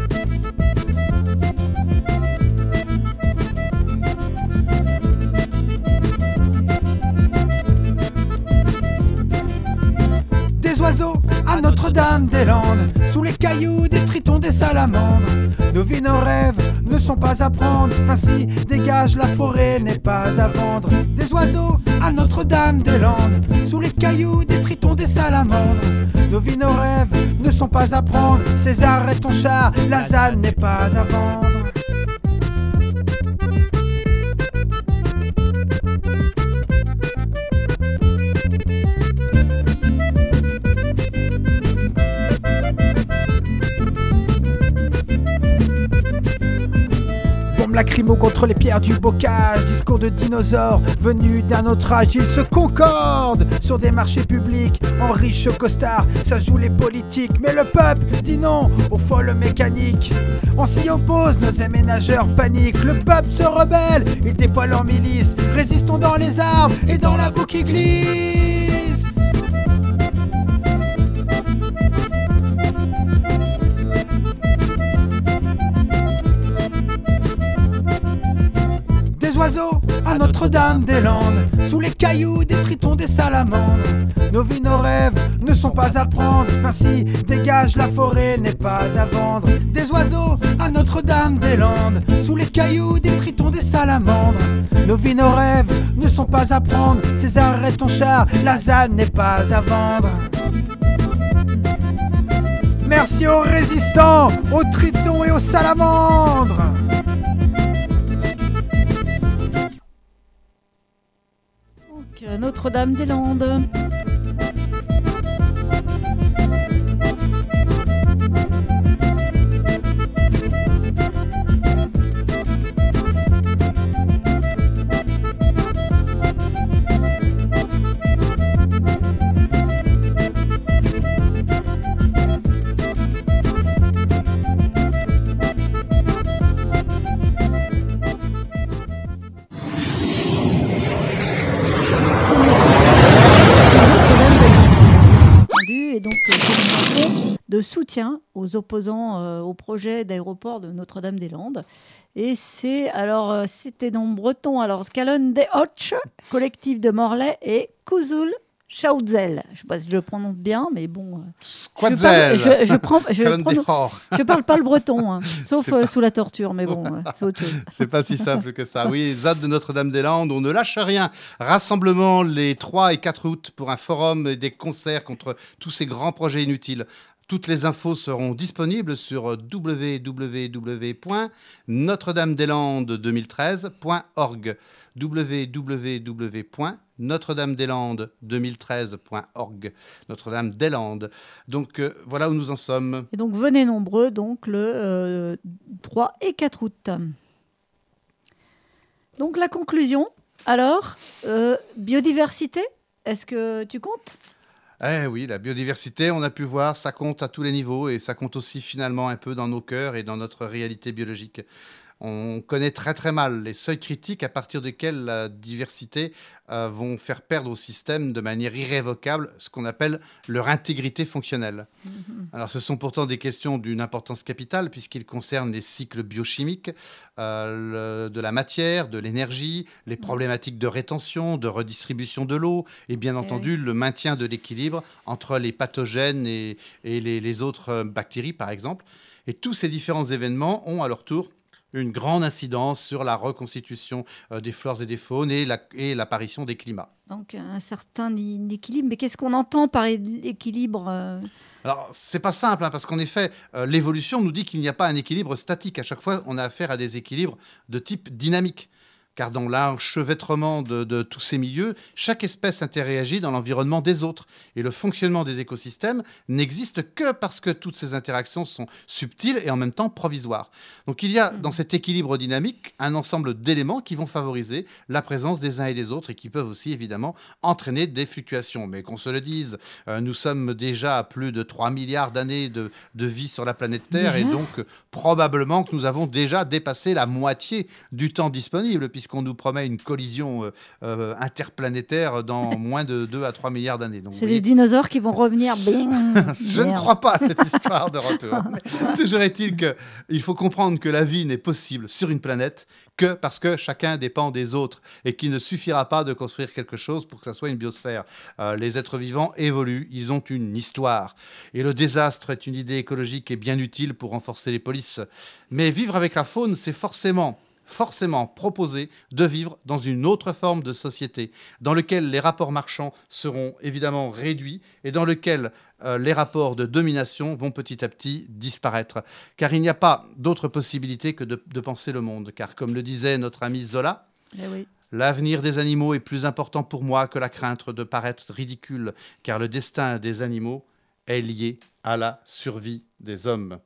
Des oiseaux à Notre-Dame-des-Landes, sous les cailloux des tritons des salamandres. Nos vies, nos rêves ne sont pas à prendre. Ainsi dégage, la forêt n'est pas à vendre. Des oiseaux à Notre-Dame-des-Landes, sous les cailloux, des tritons, des salamandres. Nos vies, nos rêves ne sont pas à prendre. César est ton char, la ZAD n'est pas à vendre. Lacrymo contre les pierres du bocage, discours de dinosaures venus d'un autre âge. Ils se concordent sur des marchés publics en riches costards. Ça joue les politiques, mais le peuple dit non aux folles mécaniques. On s'y oppose, nos aménageurs paniquent. Le peuple se rebelle, il déploie leur milice. Résistons dans les arbres et dans la boue qui glisse. Oiseaux à Notre-Dame-des-Landes, sous les cailloux, des tritons, des salamandres. Nos vies, nos rêves ne sont pas à prendre. Ainsi dégage, la forêt n'est pas à vendre. Des oiseaux à Notre-Dame-des-Landes, sous les cailloux, des tritons, des salamandres. Nos vies, nos rêves ne sont pas à prendre. César est ton char, la ZAD n'est pas à vendre. Merci aux résistants, aux tritons et aux salamandres. Notre-Dame-des-Landes. De soutien aux opposants euh, au projet d'aéroport de Notre-Dame-des-Landes. Et c'est, alors, euh, c'était dans breton, alors, Calonne des Hoch, collectif de Morlaix et Kouzoul Chaoudzel. Je ne sais pas si je le prononce bien, mais bon. Squadzel. Je, parle, je, je, prends, je, prononce, je parle pas le breton, hein, sauf euh, pas... sous la torture, mais bon, euh, c'est autre chose. C'est pas si simple que ça. Oui, ZAD de Notre-Dame-des-Landes, on ne lâche rien. Rassemblement les trois et quatre août pour un forum et des concerts contre tous ces grands projets inutiles. Toutes les infos seront disponibles sur w w w point notre dame des landes deux mille treize point org. w w w point notre dame des landes deux mille treize point org. Notre-Dame-des-Landes. Donc euh, voilà où nous en sommes. Et donc venez nombreux donc le euh, trois et quatre août. Donc la conclusion, alors, euh, biodiversité, est-ce que tu comptes ? Eh oui, la biodiversité, on a pu voir, ça compte à tous les niveaux et ça compte aussi finalement un peu dans nos cœurs et dans notre réalité biologique. On connaît très très mal les seuils critiques à partir desquels la diversité euh, vont faire perdre au système de manière irrévocable ce qu'on appelle leur intégrité fonctionnelle. Mmh. Alors ce sont pourtant des questions d'une importance capitale puisqu'ils concernent les cycles biochimiques euh, le, de la matière, de l'énergie, les problématiques de rétention, de redistribution de l'eau et bien entendu oui. le maintien de l'équilibre entre les pathogènes et, et les, les autres bactéries par exemple. Et tous ces différents événements ont à leur tour une grande incidence sur la reconstitution euh, des flores et des faunes et, la, et l'apparition des climats. Donc un certain équilibre. Mais qu'est-ce qu'on entend par équilibre euh... Alors, c'est pas simple, hein, parce qu'en effet, euh, l'évolution nous dit qu'il n'y a pas un équilibre statique. À chaque fois, on a affaire à des équilibres de type dynamique. Car dans l'enchevêtrement de, de tous ces milieux, chaque espèce interagit dans l'environnement des autres. Et le fonctionnement des écosystèmes n'existe que parce que toutes ces interactions sont subtiles et en même temps provisoires. Donc il y a dans cet équilibre dynamique un ensemble d'éléments qui vont favoriser la présence des uns et des autres et qui peuvent aussi évidemment entraîner des fluctuations. Mais qu'on se le dise, euh, nous sommes déjà à plus de trois milliards d'années de, de vie sur la planète Terre. Mmh. Et donc euh, probablement que nous avons déjà dépassé la moitié du temps disponible puisque puisqu'on nous promet une collision euh, euh, interplanétaire dans moins de deux à trois milliards d'années. Donc, C'est vous voyez, les dinosaures qui vont revenir. Bing, je ne merde. crois pas à cette histoire de retour. Mais toujours est-il qu'il faut comprendre que la vie n'est possible sur une planète que parce que chacun dépend des autres et qu'il ne suffira pas de construire quelque chose pour que ça soit une biosphère. Euh, les êtres vivants évoluent, ils ont une histoire. Et le désastre est une idée écologique et bien utile pour renforcer les polices. Mais vivre avec la faune, c'est forcément... forcément proposer de vivre dans une autre forme de société, dans lequel les rapports marchands seront évidemment réduits et dans lequel euh, les rapports de domination vont petit à petit disparaître. Car il n'y a pas d'autre possibilité que de, de penser le monde. Car comme le disait notre ami Zola, Eh oui. l'avenir des animaux est plus important pour moi que la crainte de paraître ridicule, car le destin des animaux est lié à la survie des hommes.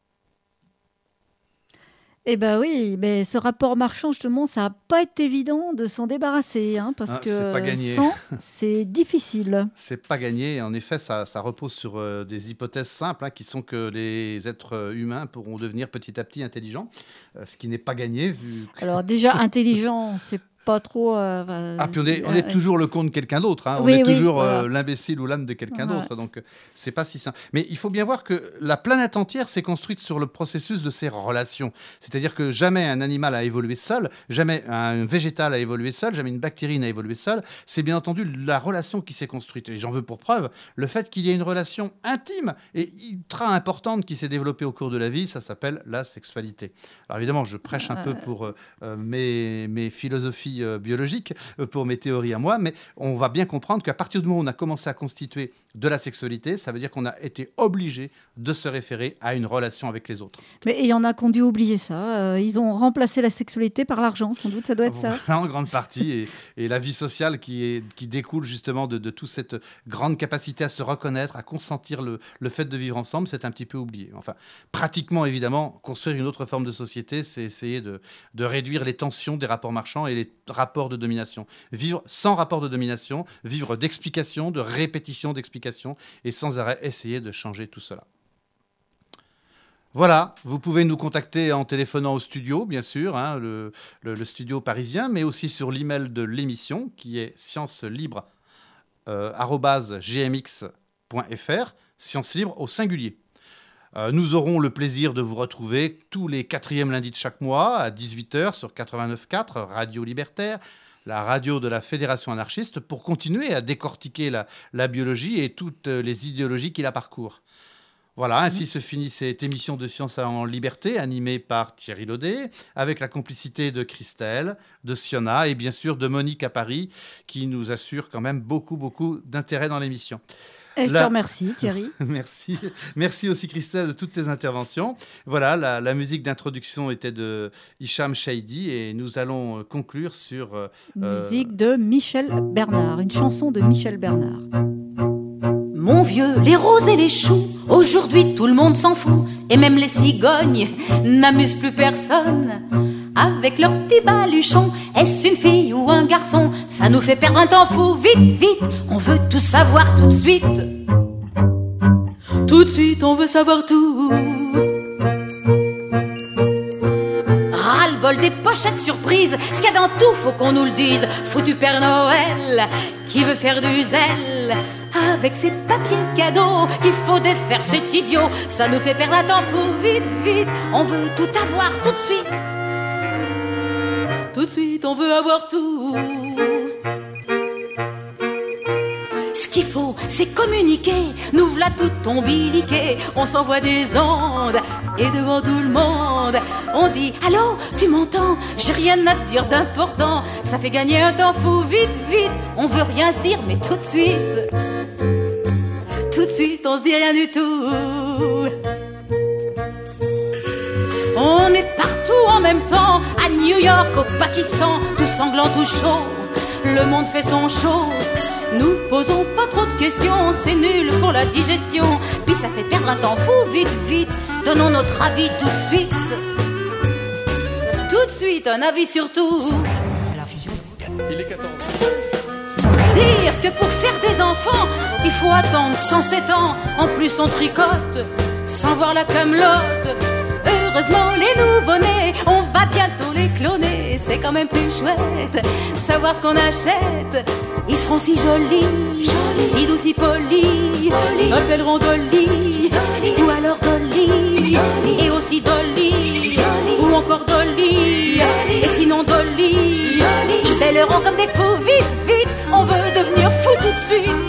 Eh ben oui, mais ce rapport marchand, justement, ça n'a pas été évident de s'en débarrasser, hein, parce Ah, que c'est pas gagné. sans, c'est difficile. C'est pas gagné. En effet, ça, ça repose sur euh, des hypothèses simples, hein, qui sont que les êtres humains pourront devenir petit à petit intelligents, euh, ce qui n'est pas gagné vu que... Alors déjà, intelligent, c'est pas trop... euh, Ah, puis on est, on euh, est toujours le con de quelqu'un d'autre. Hein. On Oui, est oui, toujours voilà. euh, l'imbécile ou l'âme de quelqu'un Voilà. d'autre. Donc, euh, c'est pas si simple. Mais il faut bien voir que la planète entière s'est construite sur le processus de ses relations. C'est-à-dire que jamais un animal a évolué seul, jamais un végétal a évolué seul, jamais une bactérie n'a évolué seule. C'est bien entendu la relation qui s'est construite. Et j'en veux pour preuve le fait qu'il y ait une relation intime et ultra importante qui s'est développée au cours de la vie. Ça s'appelle la sexualité. Alors évidemment, je prêche un peu pour euh, euh, mes, mes philosophies euh, biologiques, pour mes théories à moi, mais on va bien comprendre qu'à partir du moment où on a commencé à constituer de la sexualité, ça veut dire qu'on a été obligé de se référer à une relation avec les autres. Mais il y en a qui ont dû oublier ça. Euh, ils ont remplacé la sexualité par l'argent, sans doute, ça doit être ça. Voilà, en grande partie, et, et la vie sociale qui, est, qui découle justement de, de toute cette grande capacité à se reconnaître, à consentir le, le fait de vivre ensemble, c'est un petit peu oublié. Enfin, pratiquement, évidemment, construire une autre forme de société, c'est essayer de, de réduire les tensions des rapports marchands et les rapports de domination. Vivre sans rapport de domination, vivre d'explication, de répétition d'explication, et sans arrêt essayer de changer tout cela. Voilà, vous pouvez nous contacter en téléphonant au studio, bien sûr, hein, le, le, le studio parisien, mais aussi sur l'email de l'émission, qui est sciencelibre arobase g m x point f r, science libre au singulier. Euh, nous aurons le plaisir de vous retrouver tous les quatrièmes lundis de chaque mois à dix-huit heures sur quatre-vingt-neuf virgule quatre, Radio Libertaire, la radio de la Fédération anarchiste, pour continuer à décortiquer la, la biologie et toutes les idéologies qui la parcourent. Voilà, ainsi se finit cette émission de Science en Liberté, animée par Thierry Laudet, avec la complicité de Christelle, de Siona et bien sûr de Monique à Paris, qui nous assure quand même beaucoup, beaucoup d'intérêt dans l'émission. Et je La- te remercie, Thierry. Merci. Merci aussi, Christelle, de toutes tes interventions. Voilà, la, la musique d'introduction était de Hicham Shaidi et nous allons euh, conclure sur... euh, euh, Musique de Michel Bernard, une chanson de Michel Bernard. Mon vieux, les roses et les choux, aujourd'hui tout le monde s'en fout. Et même les cigognes n'amusent plus personne. Avec leurs petits baluchons, est-ce une fille ou un garçon? Ça nous fait perdre un temps fou, vite, vite, on veut tout savoir tout de suite. Tout de suite, on veut savoir tout. Ras-le-bol des pochettes surprises, ce qu'il y a dans tout, faut qu'on nous le dise. Foutu Père Noël, qui veut faire du zèle avec ses papiers cadeaux, qu'il faut défaire, c'est idiot. Ça nous fait perdre un temps fou, vite, vite, on veut tout avoir tout de suite. Tout de suite, on veut avoir tout. Ce qu'il faut, c'est communiquer. Nous v'là tout ombiliqué. On s'envoie des ondes et devant tout le monde, on dit allô, tu m'entends? J'ai rien à te dire d'important. Ça fait gagner un temps fou, vite, vite. On veut rien se dire, mais tout de suite, tout de suite, on se dit rien du tout. On est partout en même temps, à New York, au Pakistan, tout sanglant, tout chaud, le monde fait son show. Nous posons pas trop de questions, c'est nul pour la digestion. Puis ça fait perdre un temps fou, vite, vite, donnons notre avis tout de suite. Tout de suite, un avis sur tout. Il est quatorze. Dire que pour faire des enfants, il faut attendre cent sept ans. En plus on tricote, sans voir la camelote. Heureusement les nouveau-nés, on va bientôt les cloner. c'est quand même plus chouette. Savoir ce qu'on achète. Ils seront si jolis, jolis. Si doux, si polis, polis. S'appelleront Dolly, Dolly, ou alors Dolly, Dolly. Et aussi Dolly, Dolly. Ou encore Dolly, Dolly. Et sinon Dolly, Dolly. Ils bêleront comme des fous, vite, vite. On veut devenir fou tout de suite.